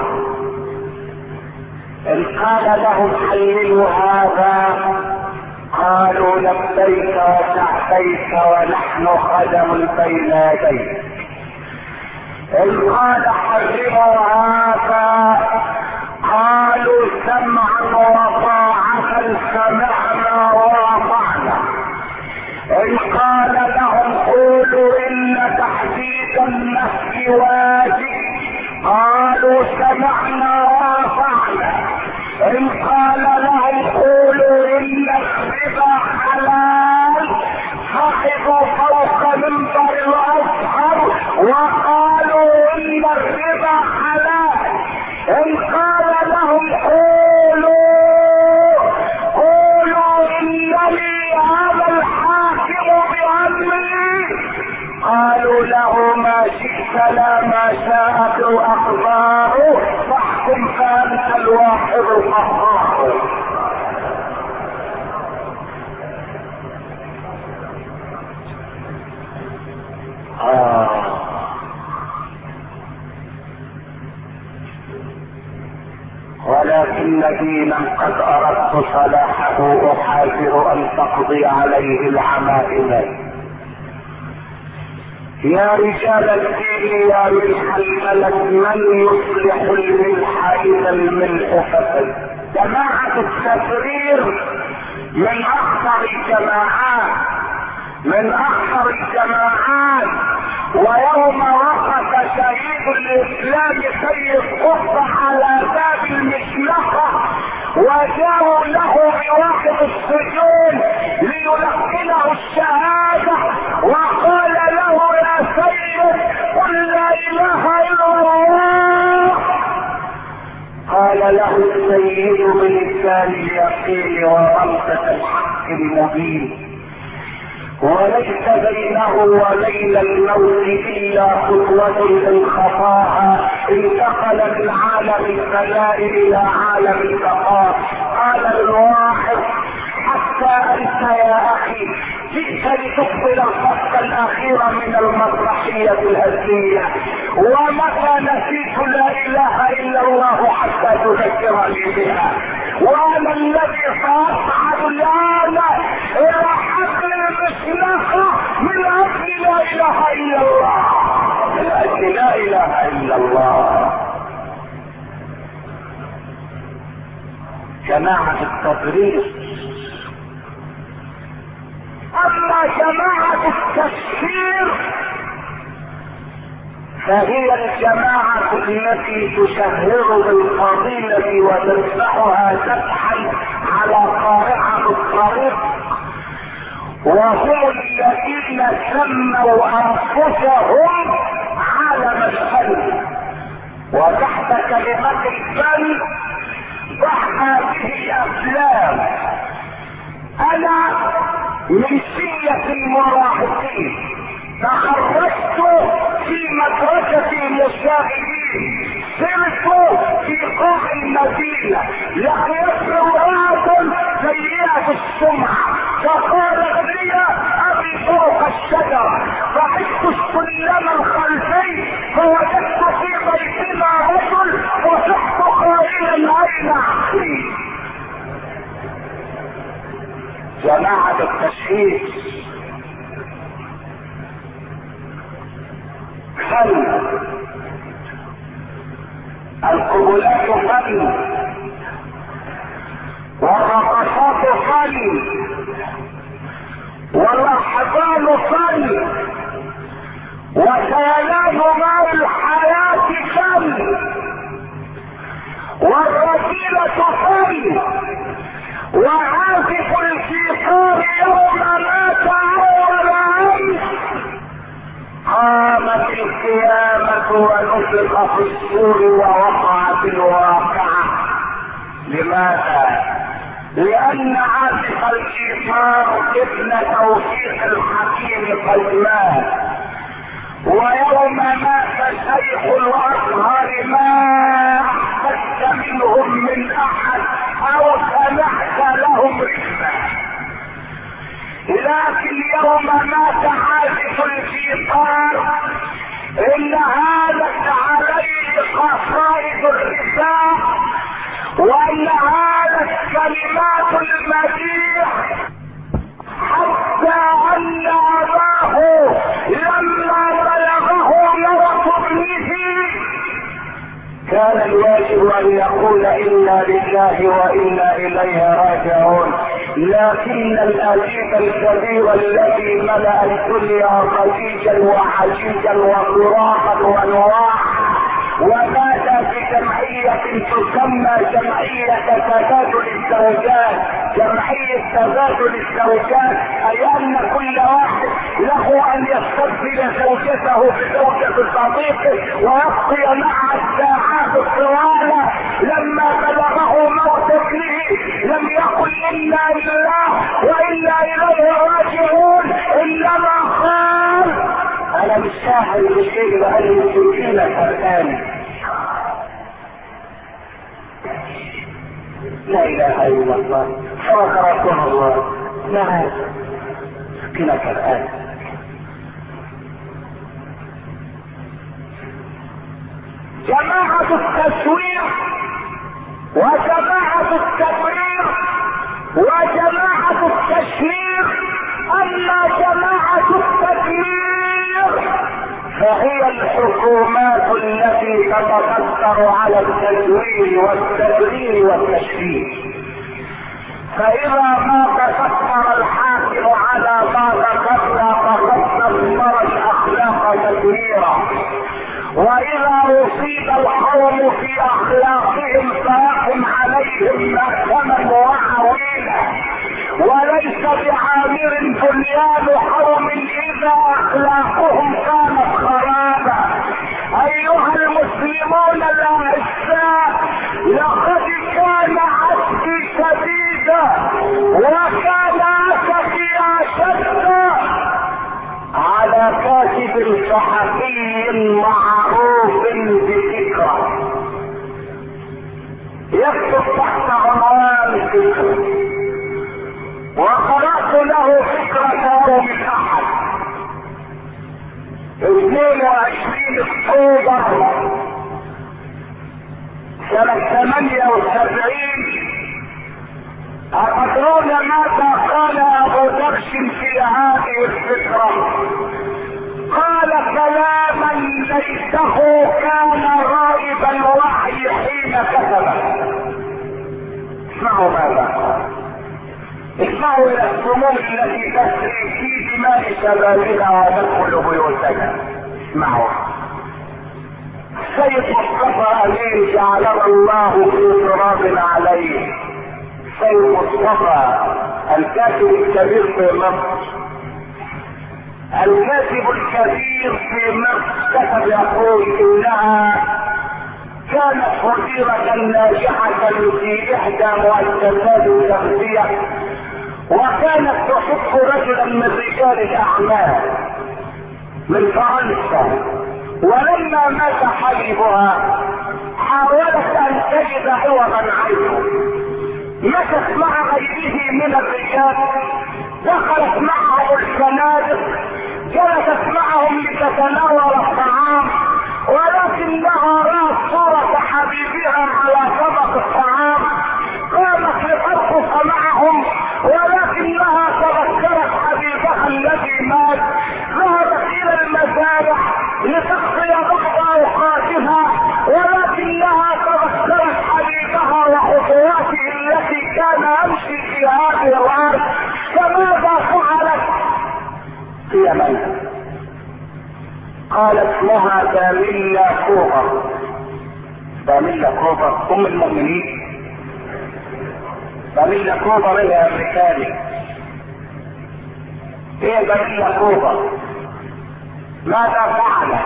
Speaker 1: إن قال لهم حللوا هذا قالوا لبيك وسعديك ونحن خدم بين يديك. إن قال حرموا هذا قالوا سمعا وطاعة سمعنا وأطعنا. إن قال لهم قولوا إن تحديد النفس واجب قالوا سمعنا وأطعنا. إن قال لهم قولوا إن الربا حلال صعدوا فوق منبر الأزهر وقالوا إن الربا حلال. إن قال لهم قولوا إنني هذا الحاكم بأمري قالوا له ما شئت لا ما شاءت الأقدار فاحكم فأنت الواحد القهار. ولكن دينا قد اردت صلاحه احاذر ان تقضي عليه العمائم. يا رجال الدين يا ملح الملك من يصلح الملح اذا الملح فسد. جماعة التبرير من اخطر الجماعات، من اخطر الجماعات. ويوم وقف شهيد الاسلام سيد قطب على باب المشنقة وجاءوا له بواحد السجون ليلقنه الشهادة وقال له يا سيد قل لا اله الا الله. قال له السيد بلسان اليقين ومنطق الحق المبين وليس بينه وبين الموت الا خطوة ان خطاها انتقل من عالم الفناء الى عالم البقاء. قال الواحد حتى انت يا اخي جئت لتقبل الفصل الاخير من المسرحية الهزلية ومتى نسيت لا اله الا الله حتى تذكرني بها وانا الذي ساصعد الان الى حقل المشنقة من اجل لا اله الا الله، من اجل لا اله الا الله. جماعة التبرير. اما جماعة التكفير فهي الجماعة التي تشهر بالفضيلة وتدفعها دفعا على قارعة الطريق وهم الذين سموا انفسهم عالم الفن، وتحت كلمة الفن ضع هذه افلام. انا من سية المراهقين تخرجت في مدرسة المشاغبين، سرت في قاع المدينة، لقيت امرأة سيئة السمعة فقالت لي ابي فوق الشجرة، رحت السلم الخلفي فوجدت في بيتنا رجل وصحت قائلا اين اخي. جماعة التشهيد فن، القبلات فن، والرقصات فن، والاحضان فن، وسيلان ماء الحياة فن، والرذيلة فن، وعازف الفيقار يوم مات اول امس قامت القيامة ونفخ في الصور ووقعت الواقعة. لماذا؟ لأن عازف الفيقار ابن توفيق الحكيم قد مات، ويوم مات شيخ الأزهر ما أحببت منهم من أحد أو سمعت لهم رحمة، لكن يوم مات عازف الفيقار إن هانت عليه قصائد الرثاء، وإن هانت كلمات المديح، حتى أن أباه لما بلغه موت ابنه كان الواجب أن يقول إنا لله وإنا إليه راجعون، لكن الأجيب الكبير الذي ملأ الدنيا ضجيجا وحجيجا وصراخا ونواحا ومات في جمعية تسمى جمعية تبادل الزوجات، جمعية تبادل الزوجات، أي أن كل واحد له أن يستبدل زوجته بزوجة صديقه ويبقي مع الساعات الطوالة. لما بلغه موت ابنه لم يقل إنا لله وإنا إليه راجعون، إنما قال أنا مش شاعر بشيء لأني سكينة الآن. لا إله إلا الله صدق رسول الله. لا سكينة الآن. جماعة التصوير وجماعة التبرير وجماعة التشهير. أما جماعة التدمير فهي الحكومات التي تتكثر على التزوير والتبرير والتشهير. فإذا ما تكثر الحاكم على ما ذكرنا فقد دمر الأخلاق تدميرا، وإذا أصيب القوم في أخلاقهم فيقم عليهم محكما وعويلا، وليس بعامر بنيان قوم إذا أخلاقهم كانت خرابا. أيها المسلمون الأعزاء، لقد كان عهدي شديدا وكان أسفي أشد على كاتب صحفي معروف بفكرة يكتب تحت عنوان فكرة، وقرأت له فكرة يوم الأحد 22 أكتوبر سنة 78. أتدرون ماذا قال أبو درش في هذه الفكرة؟ قال كلاما ليته كان غائب الوحي حين كتبه. اسمعوا ماذا قال، اسمعوا الى السموم التي تسري في دماء شبابنا وتدخل بيوتنا. اسمعوا. السيد مصطفى امين جعلنا الله في تراب عليه. السيد مصطفى الكاتب الكبير في مصر الكاتب الكبير في مكتب يقول انها كانت وزيرة ناجحة في احدى مؤسسات التغذية، وكانت تحب رجلا من رجال الاعمال من فرنسا، ولما مات حبيبها حاولت ان تجد عوضا عنه، مشت مع غيره من الرجال، دخلت معهم الفنادق، جلست معهم لتتناول الطعام، ولكنها رأت صورة حبيبها على طبق الطعام، قامت لترقص معهم، ولكنها تذكرت حبيبها الذي مات، ذهبت الى المزارع لتقضي بعض اوقاتها، ولكنها تذكرت حبيبها وخطواته التي كان يمشي في هذه الارض. فماذا فعلت؟ هي من؟ قالت لها داميلا كوبر. داميلا كوبر ام المؤمنين، داميلا كوبر هي امريكاني، هي داميلا كوبر. ماذا فعلت؟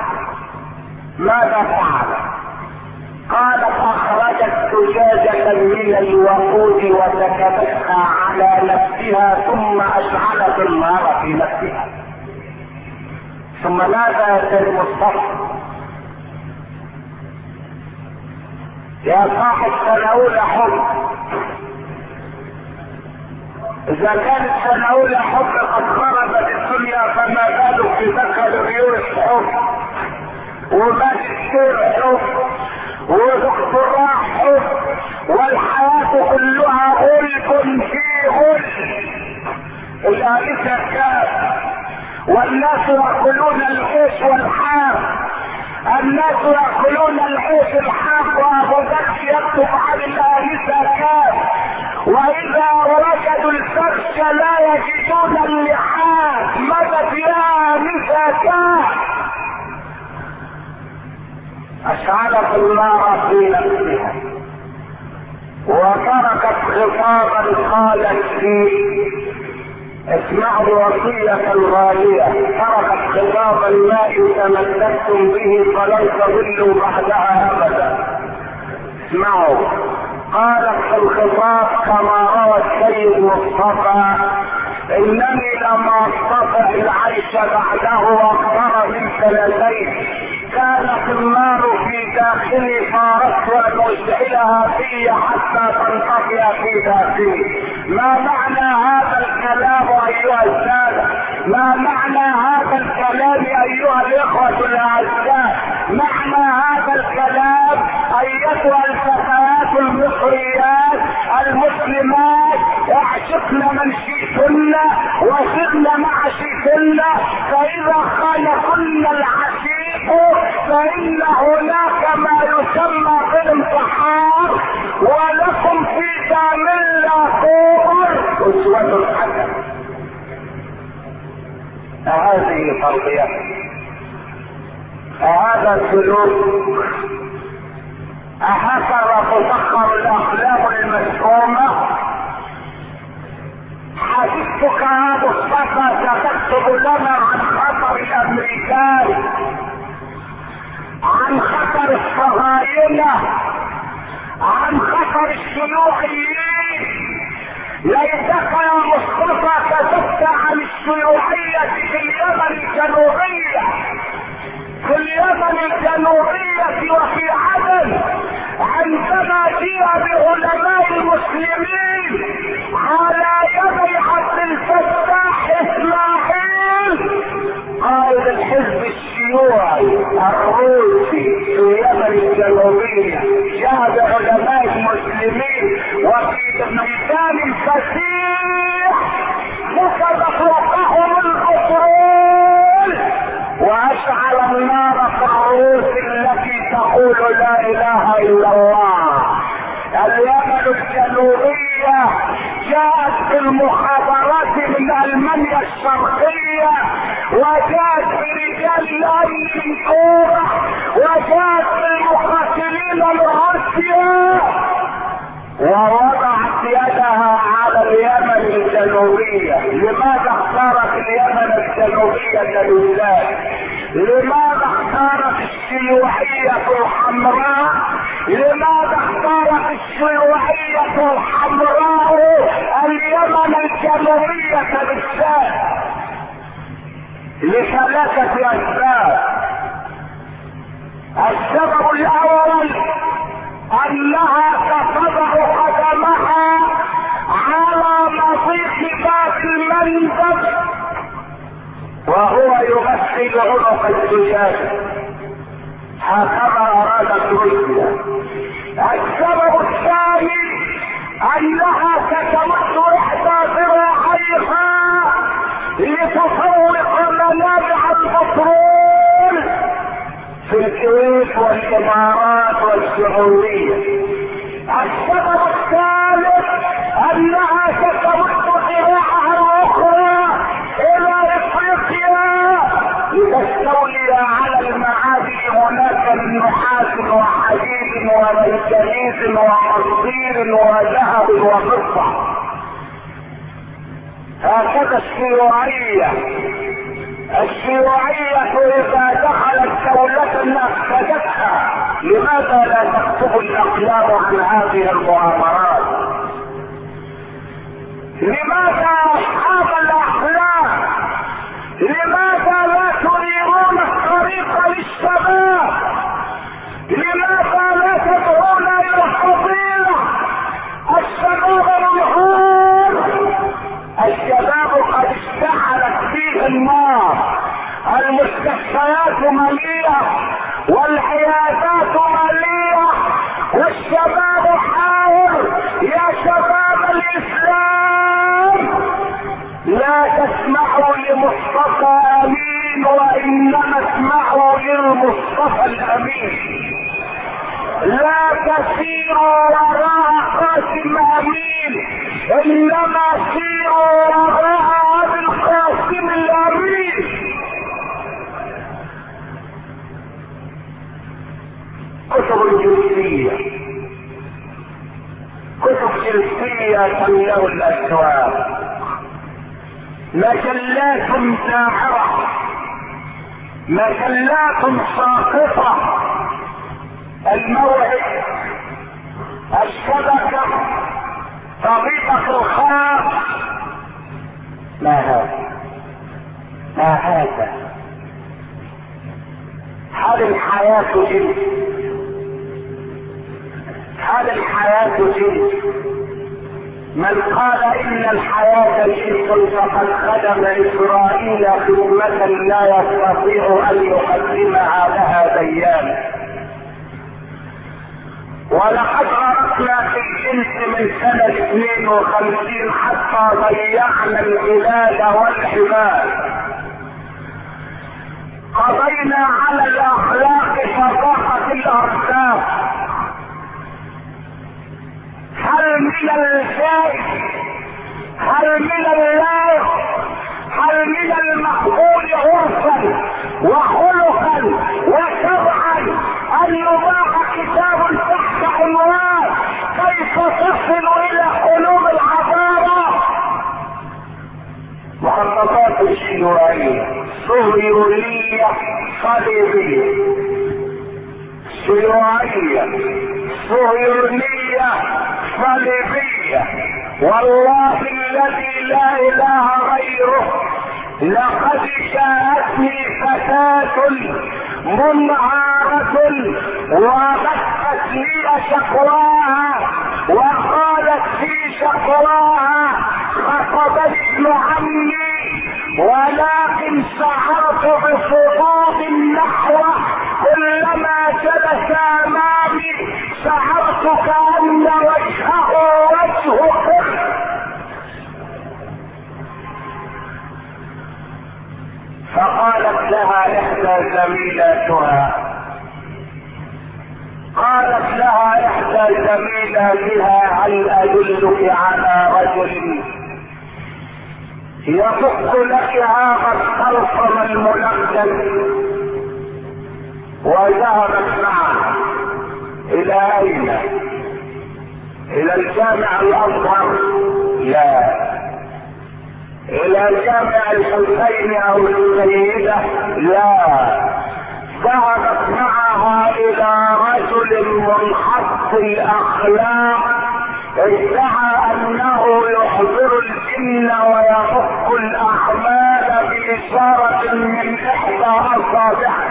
Speaker 1: قالت اخرجت زجاجة من الوقود وسكبتها على نفسها، ثم اشعلت النار في نفسها. ثم ماذا يا سيد مصطفى؟ يا صاحب سنقول حب، اذا كانت سنقول حب قد خربت الدنيا، فما بالك ببكالوريوس حب وماجستير حب ودكتوراه حب، والحياة كلها غلب في غلب. الآلسة كاف، والناس يأكلون العيش والحاف، الناس يأكلون العيش الحاف، وأبو ذكر يكتب عن الآلسة كاف، وإذا وجدوا الفرش لا يجدون اللحاف، مدد يا آلسة كاف. أشعلت النار في نفسها وتركت خطابا قالت فيه، اسمعوا الوصية الغالية، تركت خطابا ما إن تمسكتم به فلن تضلوا بعدها أبدا. اسمعوا، قالت في الخطاب كما روى السيد مصطفى: إنني لما أستطع العيش بعده أكثر من 2 كانت النار في داخلي، فاردت ان اشعلها في حتى تنطفئ في داخلي. ما معنى هذا الكلام ايها الساده؟ ما معنى هذا الكلام ايها الاخوه الاعزاء؟ معنى هذا الكلام ايتها الفتيات المصريات المسلمات: اعشقن من شئتن وسرن مع شئتن، فاذا خانكن العشيق فإن هناك ما يسمى بالانتحار، ولكم في داميلا كوبر أسوة حسنة. هذه تربية، هذا سلوك، أهكذا تسخر الأخلاق المسمومة. حديثك يا مصطفى ستكتب لنا عن خطر الأمريكان، عن خطر الصهاينة، عن خطر الشيوعيين. ليتك يا مصطفى كتبت عن الشيوعية في اليمن الجنوبية، في اليمن الجنوبية وفي عدن، عندما جيء بعلماء المسلمين على يد عبد الفتاح اسماعيل قائد الحزب الشيوعي الروسي في اليمن الجنوبية، جاء بعلماء المسلمين وفي ميدان الفسيح نصب فوقهم البترول واشعل النار في الروس التي تقول لا اله الا الله. اليمن الجنوبية جاءت بالمخابرات من المانيا الشرقية، وجاءت برجال الامن من كوبا، وجاءت بالمقاتلين من روسيا، ووضعت يدها على اليمن الجنوبية. لماذا اختارت اليمن الجنوبية؟ الجنوبية لله. لماذا اختارت الشيوعية الحمراء؟ لماذا اختارت الشيوعية الحمراء اليمن الجنوبية بالذات؟ لثلاثة اسباب. السبب الاول انها ستضع قدمها على مضيق باب المنزل وهو يغسل عنق الزجاجة، هكذا ارادت روسيا. السبب الثاني انها ستمد احدى ذراعيها لتسوق منابع البترول في الكويت والامارات والسعودية. السبب الثالث انها ستمد ذراعها الاخرى الى افريقيا لتستولي على المعادن هناك من نحاس وحديد ومنجنيز وقصدير وذهب وفضة. هكذا الشيوعية. الشيوعية اذا دخلت دولة افسدتها. لماذا لا تكتب الاقلام عن هذه المؤامرات؟ لماذا اصحاب الاحلام؟ لماذا لا تريدون الطريق للشباب؟ لماذا لا تدعون الى الفضيلة؟ الشباب منهور. الشباب قد اشتعلت فيه النار. المستشفيات مليئة والعيادات مليئة والشباب حاضر. يا شباب الاسلام لا تسمعوا لمصطفى امين وانما اسمعوا للمصطفى الامين. لا تسيروا وراء قاسم امين انما سيروا وراء ابي القاسم الامين. كتب الجنسية، كتب جنسية تملأ الاسواق، مجلات ساحرة، مجلات ساقطة، الموعد، الشبكة، طريقة الخاص. ما هذا؟ ما هذا؟ هل الحياة جنس؟ هل الحياة جنس؟ من قال ان الحياة جنس فقد خدم اسرائيل خدمة لا يستطيع ان يقدمها لها ديان. ولقد غرقنا في الجنس من سنة 52 حتى ضيعنا البلاد والحمال. قضينا على الاخلاق فضاقت الارزاق. هل من الجائز، هل من اللائق، هل من المقبول عرفا وخلقا وشرعا ان يضاع كتاب تحت عنوان كيف تصل الى قلوب العذارى؟ مخططات الشيوعية صهيونية صليبية، شيوعية صهيونية صليبية. والله الذي لا اله غيره لقد جاءتني فتاة منعارة وبثت لي شكواها وقالت في شكواها خطبت ابن عمي ولكن شعرت بصدود النحو كلما جلس امامي شعرت كأن وجهه وجه قرد. فقالت لها احدى زميلاتها، قالت لها احدى زميلاتها هل ادلك على رجل يفك لك هذا الخلصم الملقن؟ وذهبت معه. الى اين؟ الى الجامع الازهر؟ لا، الى جامع الحسين او السيدة، لا، ذهبت معها الى رجل منحط الاخلاق ادعى انه يحضر الجن ويفك الاعمال باشارة من احدى اصابعه.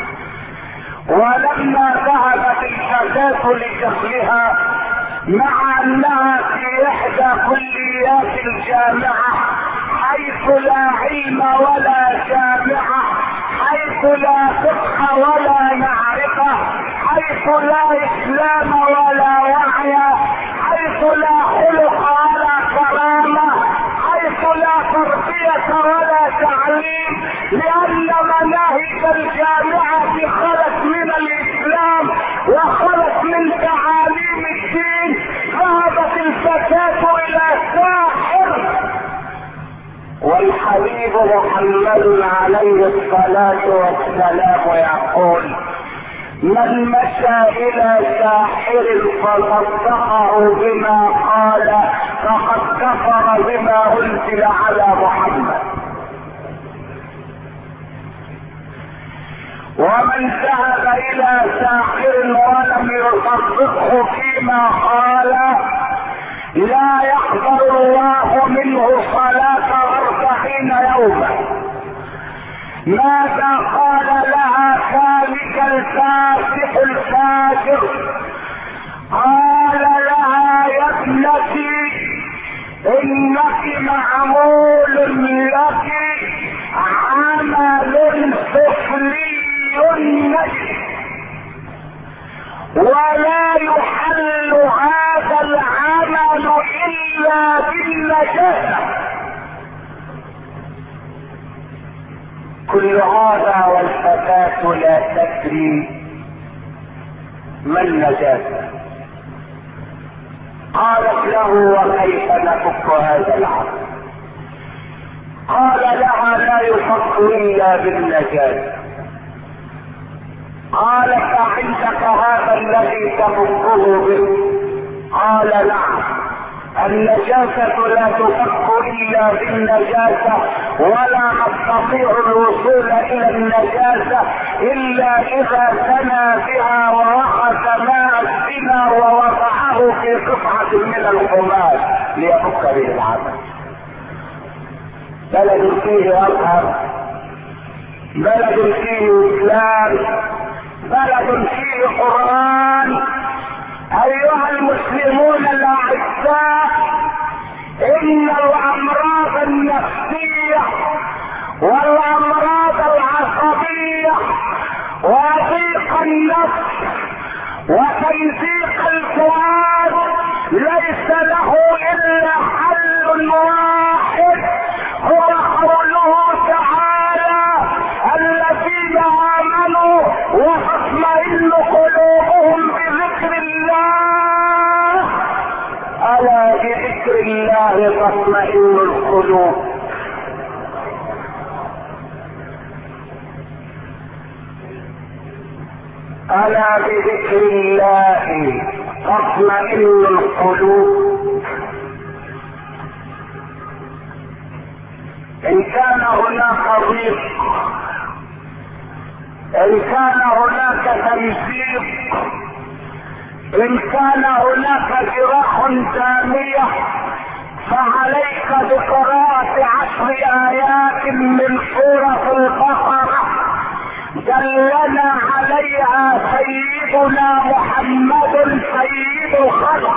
Speaker 1: ولما ذهبت الفتاة لدخلها مع انها في احدى كليات الجامعة حيث لا علم ولا جامعة، حيث لا فقه ولا معرفة، حيث لا اسلام ولا وعي، حيث لا خلق ولا كرامة، حيث لا تربية ولا تعليم، لان مناهج الجامعة خلت من الاسلام وخلت من تعاليم الدين. ذهبت الفتاة الى ساحر، والحبيب محمد عليه الصلاة والسلام يقول: من مشى الى ساحر فصدقه بما قال فقد كفر بما انزل على محمد. ومن ذهب الى ساحر ولم يصدقه فيما قال لا يقبل الله منه صلاة 40 يوما. ماذا قال لها ذلك الفاسق الفاجر؟ قال لها: يا ابنتي انك معمول لك عمل سفلي نجس، ولا يحل هذا العمل الا بالنجاسة. كل هذا والفتاة لا تدري ما النجاسة. قالت له: وكيف نفك هذا العمل؟ قال لها: لا يفك الا بالنجاسة. قالت: عندك هذا الذي تفكه به؟ قال: نعم. النجاسة لا تفك الا بالنجاسة، ولا نستطيع الوصول الى النجاسة الا اذا زنى بها واخذ ماء الزنا ووضعه في قطعة من القماش ليفك به العمل. بلد فيه ازهر، بلد فيه اسلام، بلد فيه قرآن. ايها المسلمون الاعزاء، ان الامراض النفسية والامراض العصبية وضيق النفس وتمزيق الفؤاد ليس له الا حل واحد، هو قوله تعالى: الذين امنوا وتطمئن قلوبهم بذكر الله. الا بذكر الله تطمئن القلوب. الا بذكر الله تطمئن القلوب. ان كان هناك ضيق، ان كان هناك تمزيق، ان كان هناك جراح دامية، فعليك بقراءة 10 آيات من سورة البقرة دلنا عليها سيدنا محمد سيد الخلق.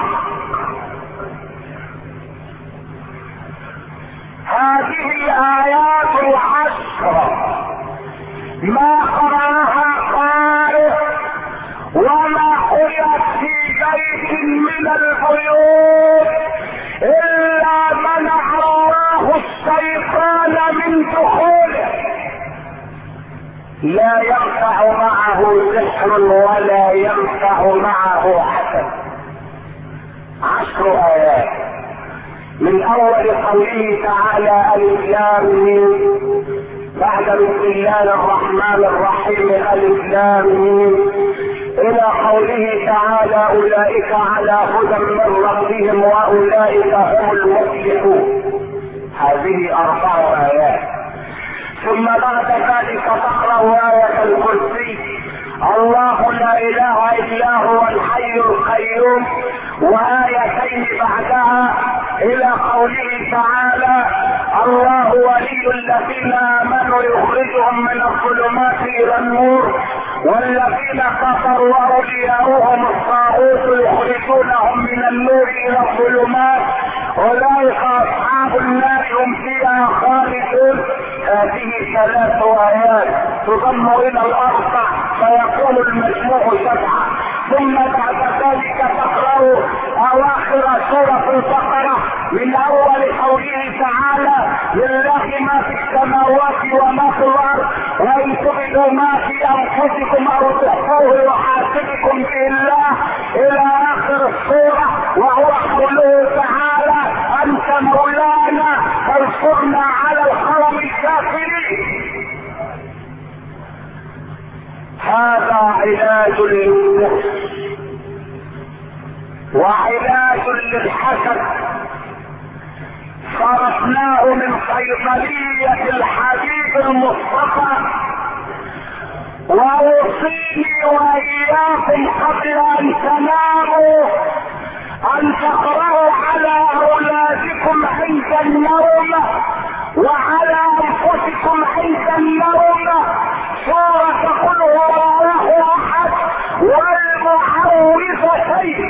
Speaker 1: هذه الآيات 10 ما قرأها قارئ وما قرأت في بيت من البيوت إلا منع الله الشيطان من دخوله. لا ينفع معه سحر ولا ينفع معه حسد. 10 آيات من اول قوله تعالى: الف لام ميم، بعد بسم الله الرحمن الرحيم الف لام ميم، الى قوله تعالى: اولئك على هدى من ربهم واولئك هم المفلحون. هذه 4 آيات. ثم بعد ذلك تقرأ آية الكرسي، الله لا اله الا هو الحي القيوم، وآيتين بعدها الى قوله تعالى الله ولي الذين امنوا يخرجهم من الظلمات الى النور، والذين كفروا اولياؤهم الطاغوت يخرجونهم من النور الى الظلمات، اولئك اصحاب النار هم فيها خالدون. هذه 3 آيات تضم الى الاربع فيكون المجموع 7. ثم بعد ذلك تقرأ اواخر سورة البقرة من اول قوله تعالى لله ما في السماوات وما في الارض وان تبدوا ما في انفسكم او تخفوه يحاسبكم به الله الى اخر السورة، وهو قوله تعالى انت مولانا فانصرنا على القوم الكافرين. هذا علاج للنفس وعلاج للحسد، صرفناه من صيدلية الحبيب المصطفى. واوصيني واياكم قبل ان تناموا ان تقرأوا على اولادكم عند النوم وعلى انفسكم عند النوم سورة قل هو الله احد والمعوذتين.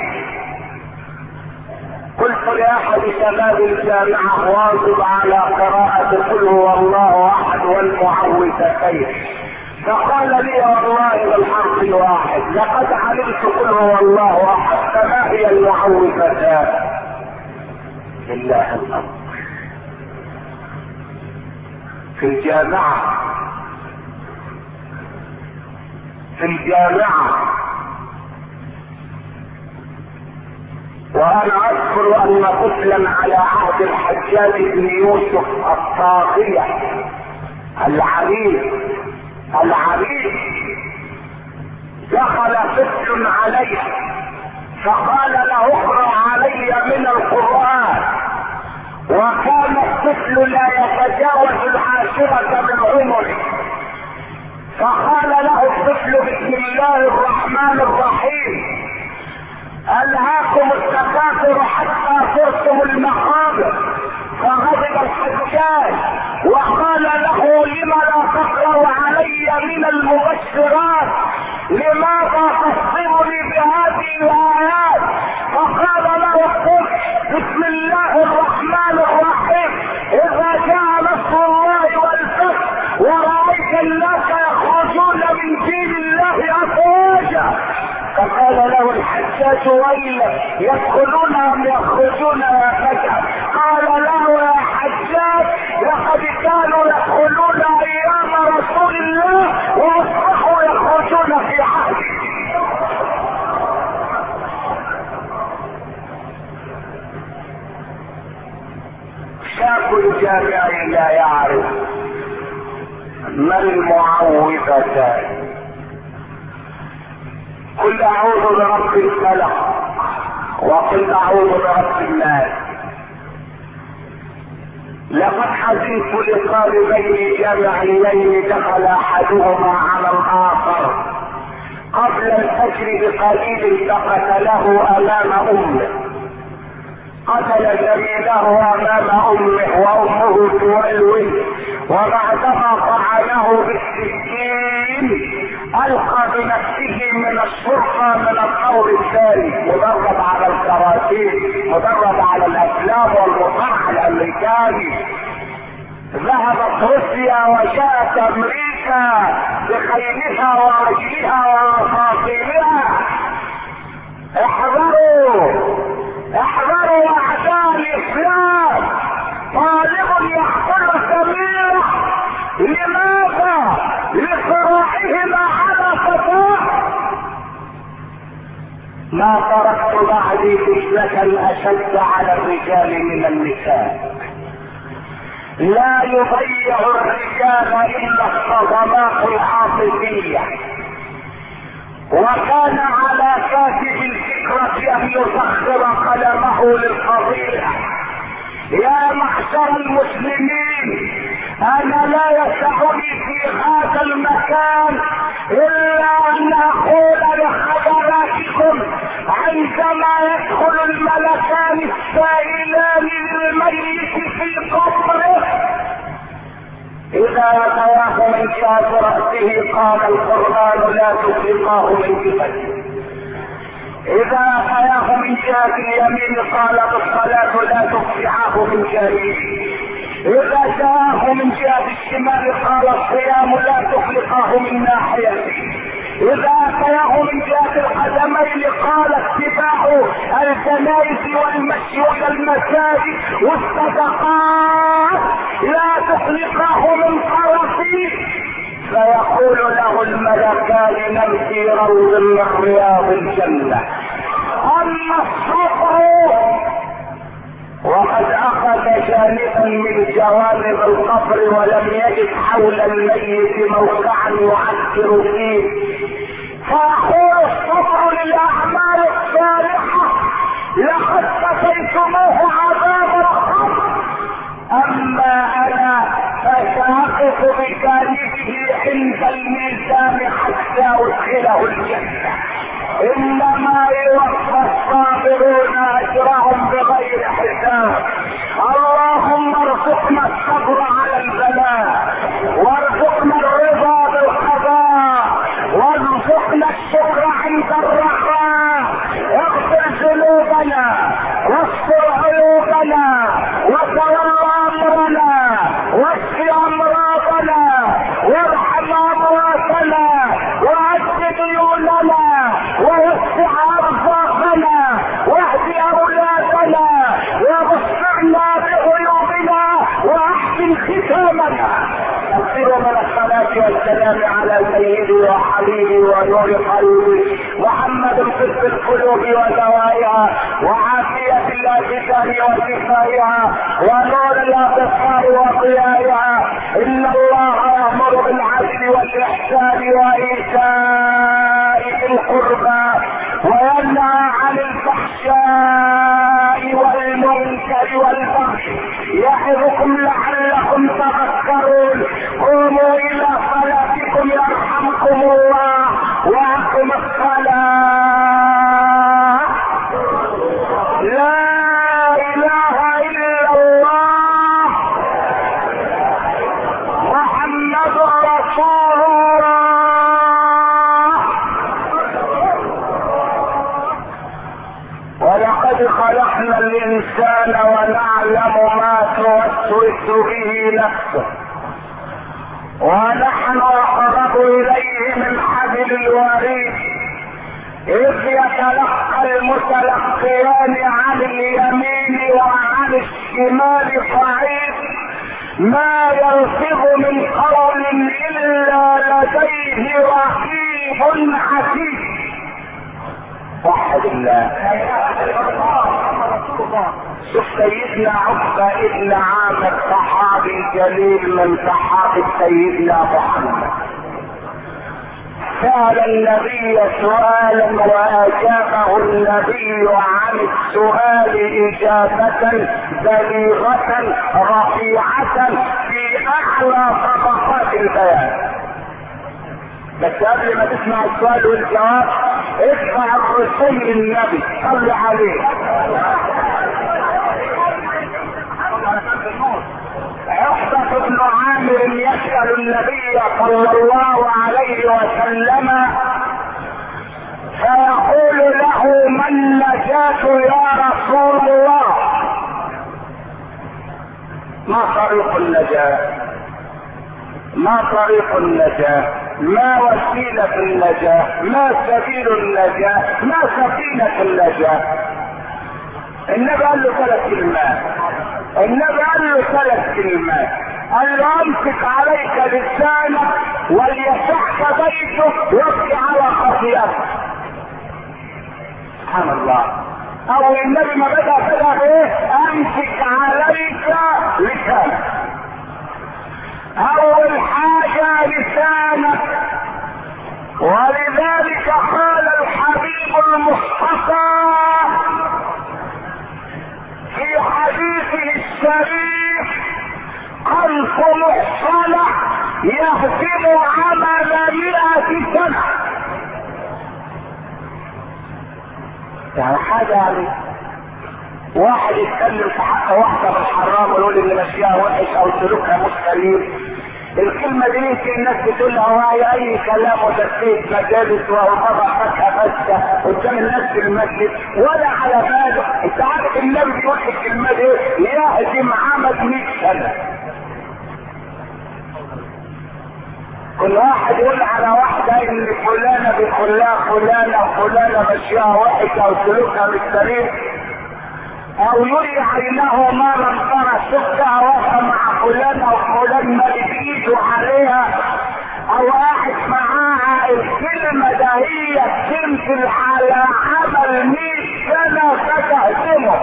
Speaker 1: قلت لاحد شباب الجامعة واظب على قراءة قل هو الله احد والمعوذتين، فقال لي والله بالحرف الواحد لقد علمت قل هو الله احد، فما هي المعوذتان؟ لله الامر. في الجامعة وانا اذكر ان طفلا على عهد الحجاج بن يوسف الطاغية العريف دخل طفل عليه فقال له اقرأ علي من القرآن، وكان الطفل لا يتجاوز 10 من عمره، فقال له الطفل بسم الله الرحمن الرحيم ألهاكم التكاثر حتى صرتم المقابر. فغضب الحجاج وقال له لم لا تقرأ علي من المبشرات، لماذا تصدمني بهذه الآيات؟ فقال له الطفل بسم الله الرحمن الرحيم إذا جاء نصر الله والفتح ورأيت الناس يخرجون من دين الله أفواجا. فقال له الحجاج ويلك يدخلون ام يخرجون يا فتى؟ قال له يا حجاج لقد كانوا يدخلون ايام رسول الله واصبحوا يخرجون في عهده. شاب الجامع لا يعرف ما المعوذتان. قل اعوذ برب الفلق وقل اعوذ برب الناس. لقد حزنت لطالبين جامعيين دخل احدهما على الاخر قبل الفجر بقليل فقتله امام امه، قتل زميله امام امه وامه تولول، وبعدما طعنه بالسكين القى بنفسه من الشرطة من الطور الثاني، مدرب على الكراتيه، مدرب على الافلام والمصارعة الامريكاني. ذهبت روسيا وجاءت امريكا بخيلها ورجلها ورصاصيها. احذروا اعداء الاسلام، طالب يحصل سمير. لماذا؟ لصراعهما على فتاة. ما تركت بعدي فتنة اشد على الرجال من النساء. لا يضيع الرجال الا الصدمات العاطفية، وكان على كاتب الفكرة ان يسخر قلمه للقضية يا معشر المسلمين، انا لا يسعني في هذا المكان الا ان اقول لحضراتكم عندما يدخل الملكان السائلان للميت في قبره اذا رفعه من شاف راسه قال القران لا تفرقاه من كفته، اذا رفعه من شاف اليمين قال الصلاه لا تفرقاه من شريكه، اذا جاءه من جهة الشمال قال الصيام لا تخلقه من ناحيته، اذا اتاه من جهة القدمين قال اتباع الجنائز والمشي الى المساجد والصدقات لا تخلقه من طرفه، فيقول له الملكان نم في روض من رياض الجنة. اما الصبر وقد اخذ جانبا من جوانب القبر ولم يجد حول الميت موقعا يعسكر فيه، فاقول الصبر للاعمال الصالحه لقد كفيتموه عذاب القبر، اما انا فساقف بجانبه عند الميزان حتى ادخله الجنه. انما يوفى الصابرون اجرهم بغير حساب. اللهم ارزقنا الصبر على البلاء، وارزقنا الرضا بالقضاء، وارزقنا الشكر عند الرخاء. اغفر ذنوبنا واستر عيوبنا وتول امرنا واشف امراضنا وارحم امواتنا وعد ديوننا ووسع ارزاقنا واهد اولادنا وبصرنا بعيوبنا واحسن ختامنا. كثير من الصلاة والسلام على سيدي وحبيبي ونور قلبي محمد طب القلوب ودوائها وعافية الابدان وشفائها ونور الابصار وضيائها. ان الله يأمر بالعدل والاحسان وايتاء ذي القربى وينهى عن الفحشاء والمنكر والبغي يعظكم لعلكم تذكرون. قوموا الى صلاتكم يرحمكم الله واقم الصلاة. لا اله الا الله محمد رسول الله. ولقد خلقنا الانسان ونعلم ما توسوس به نفسه ونحن اقرب اليه من حبل الوريد اذ يتلقى المتلقيان عن اليمين وعن الشمال قعيد ما يلفظ من قول الا لديه رقيب عتيد. وحد الله. شوف سيدنا عقبة ابن عامر صحابي جليل من صحابة سيدنا محمد سأل النبي سؤالا واجابه النبي عن السؤال اجابة بليغة رفيعة في اعلى طبقات البيان. بس قبل ما تسمع السؤال والجواب ادفع الرسول للنبي صل عليه. عقبة بن عامر يسأل النبي صلى الله عليه وسلم فيقول له ما النجاة يا رسول الله؟ ما طريق النجاة؟ ما طريق النجاة؟ ما وسيلة النجاة؟ ما سبيل النجاة؟ ما سفينة النجاة؟ النبي قال له 3 كلمات. النبي قال له 3 كلمات. قال له امسك عليك لسانك وليسعك بيتك وابكي على خطيئتك. سبحان الله. اول النبي ما بدأ بايه؟ امسك عليك لسانك. اول حاجة لسانك. ولذلك قال الحبيب المصطفى في حديثه معكم الصلاة يهدم عمل 100 سنة. يعني حاجة يعني واحد يتكلم في حق واحدة بالحرام ويقول ان مشيها وحش او سلوكها مش سليم، الكلمة دي يمكن الناس بتقولها وهي اي كلام وتسليت مجالس ووضع فتحة فسة قدام الناس في المسجد ولا على باله. انت عارف النبي بيقول الكلمة دي يهدم عمل 100 سنة. كل واحد يقول على واحدة ان فلانة بفلان فلانة وفلانة مشيها وحش او سلوكها مش سليم، او يري عينه ما لم ترى شفتها وهي مع فلان او فلان ما بايده عليها، او قاعد معاها الكلمة ده هي تنزل على عمل 100 سنة فتهدمه.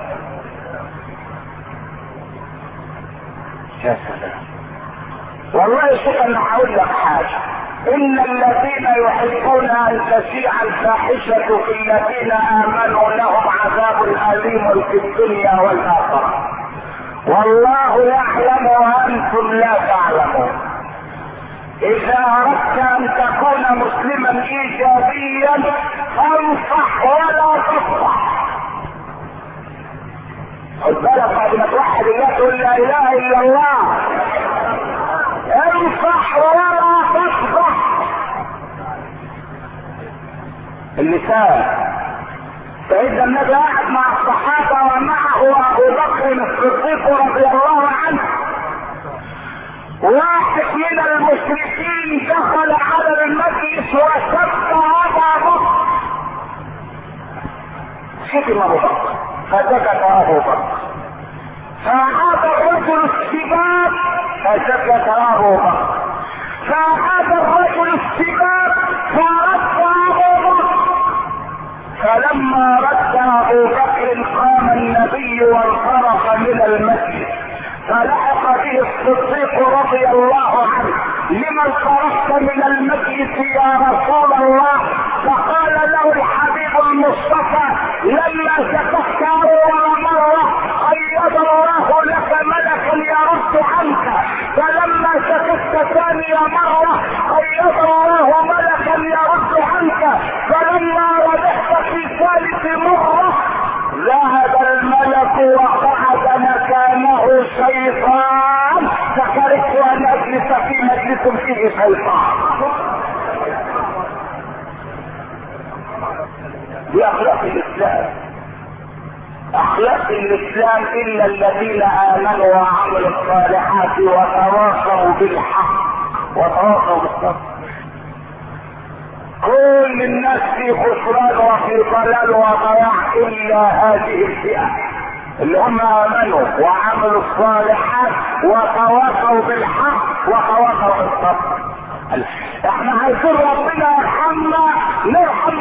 Speaker 1: يا سلام. والله شوف انا هقول لك حاجة، ان الذين يحبون ان تشيع الفاحشة في الذين امنوا لهم عذاب اليم في الدنيا والاخرة، والله يعلم وانتم لا تعلمون. اذا اردت ان تكون مسلما ايجابيا انصح ولا تصفح. خد بالك بعد ما توحد الله تقول لا اله الا الله، انصح ولا تصفح. اللسان. فإذا النبي قاعد مع الصحابة ومعه أبو بكر الصديق رضي الله عنه، واحد من المشركين دخل على المجلس وسب أبا بكر، شتم أبو بكر فسكت أبو بكر، فعاد الرجل السباب فسكت أبو بكر، فعاد الرجل السباب فرد أبو بكر. فلما رد أبو بكر قام النبي وانصرف من المسجد، فلحق به الصديق رضي الله عنه: لمن خرجت من المجلس يا رسول الله؟ فقال له الحبيب المصطفى: لما سكت اول مره قيد الله لك ملكا يرد عنك، فلما سكت ثاني مره قيد الله ملكا يرد عنك، فلما رجعت في ثالث مره ذهب الملك وقعد مكانه شيطان، فكرهت ان اجلس في مجلس فيه شيطان. دي اخلاق الاسلام، اخلاق الاسلام. الا الذين امنوا وعملوا الصالحات وتواصوا بالحق وتواصوا بالصبر. كل الناس في خسران وفي ضلال وضياع الا هذه الفئة اللي هم امنوا وعملوا الصالحات وتواصوا بالحق وتواصوا بالصبر. احنا عايزين ربنا يرحمنا نرحم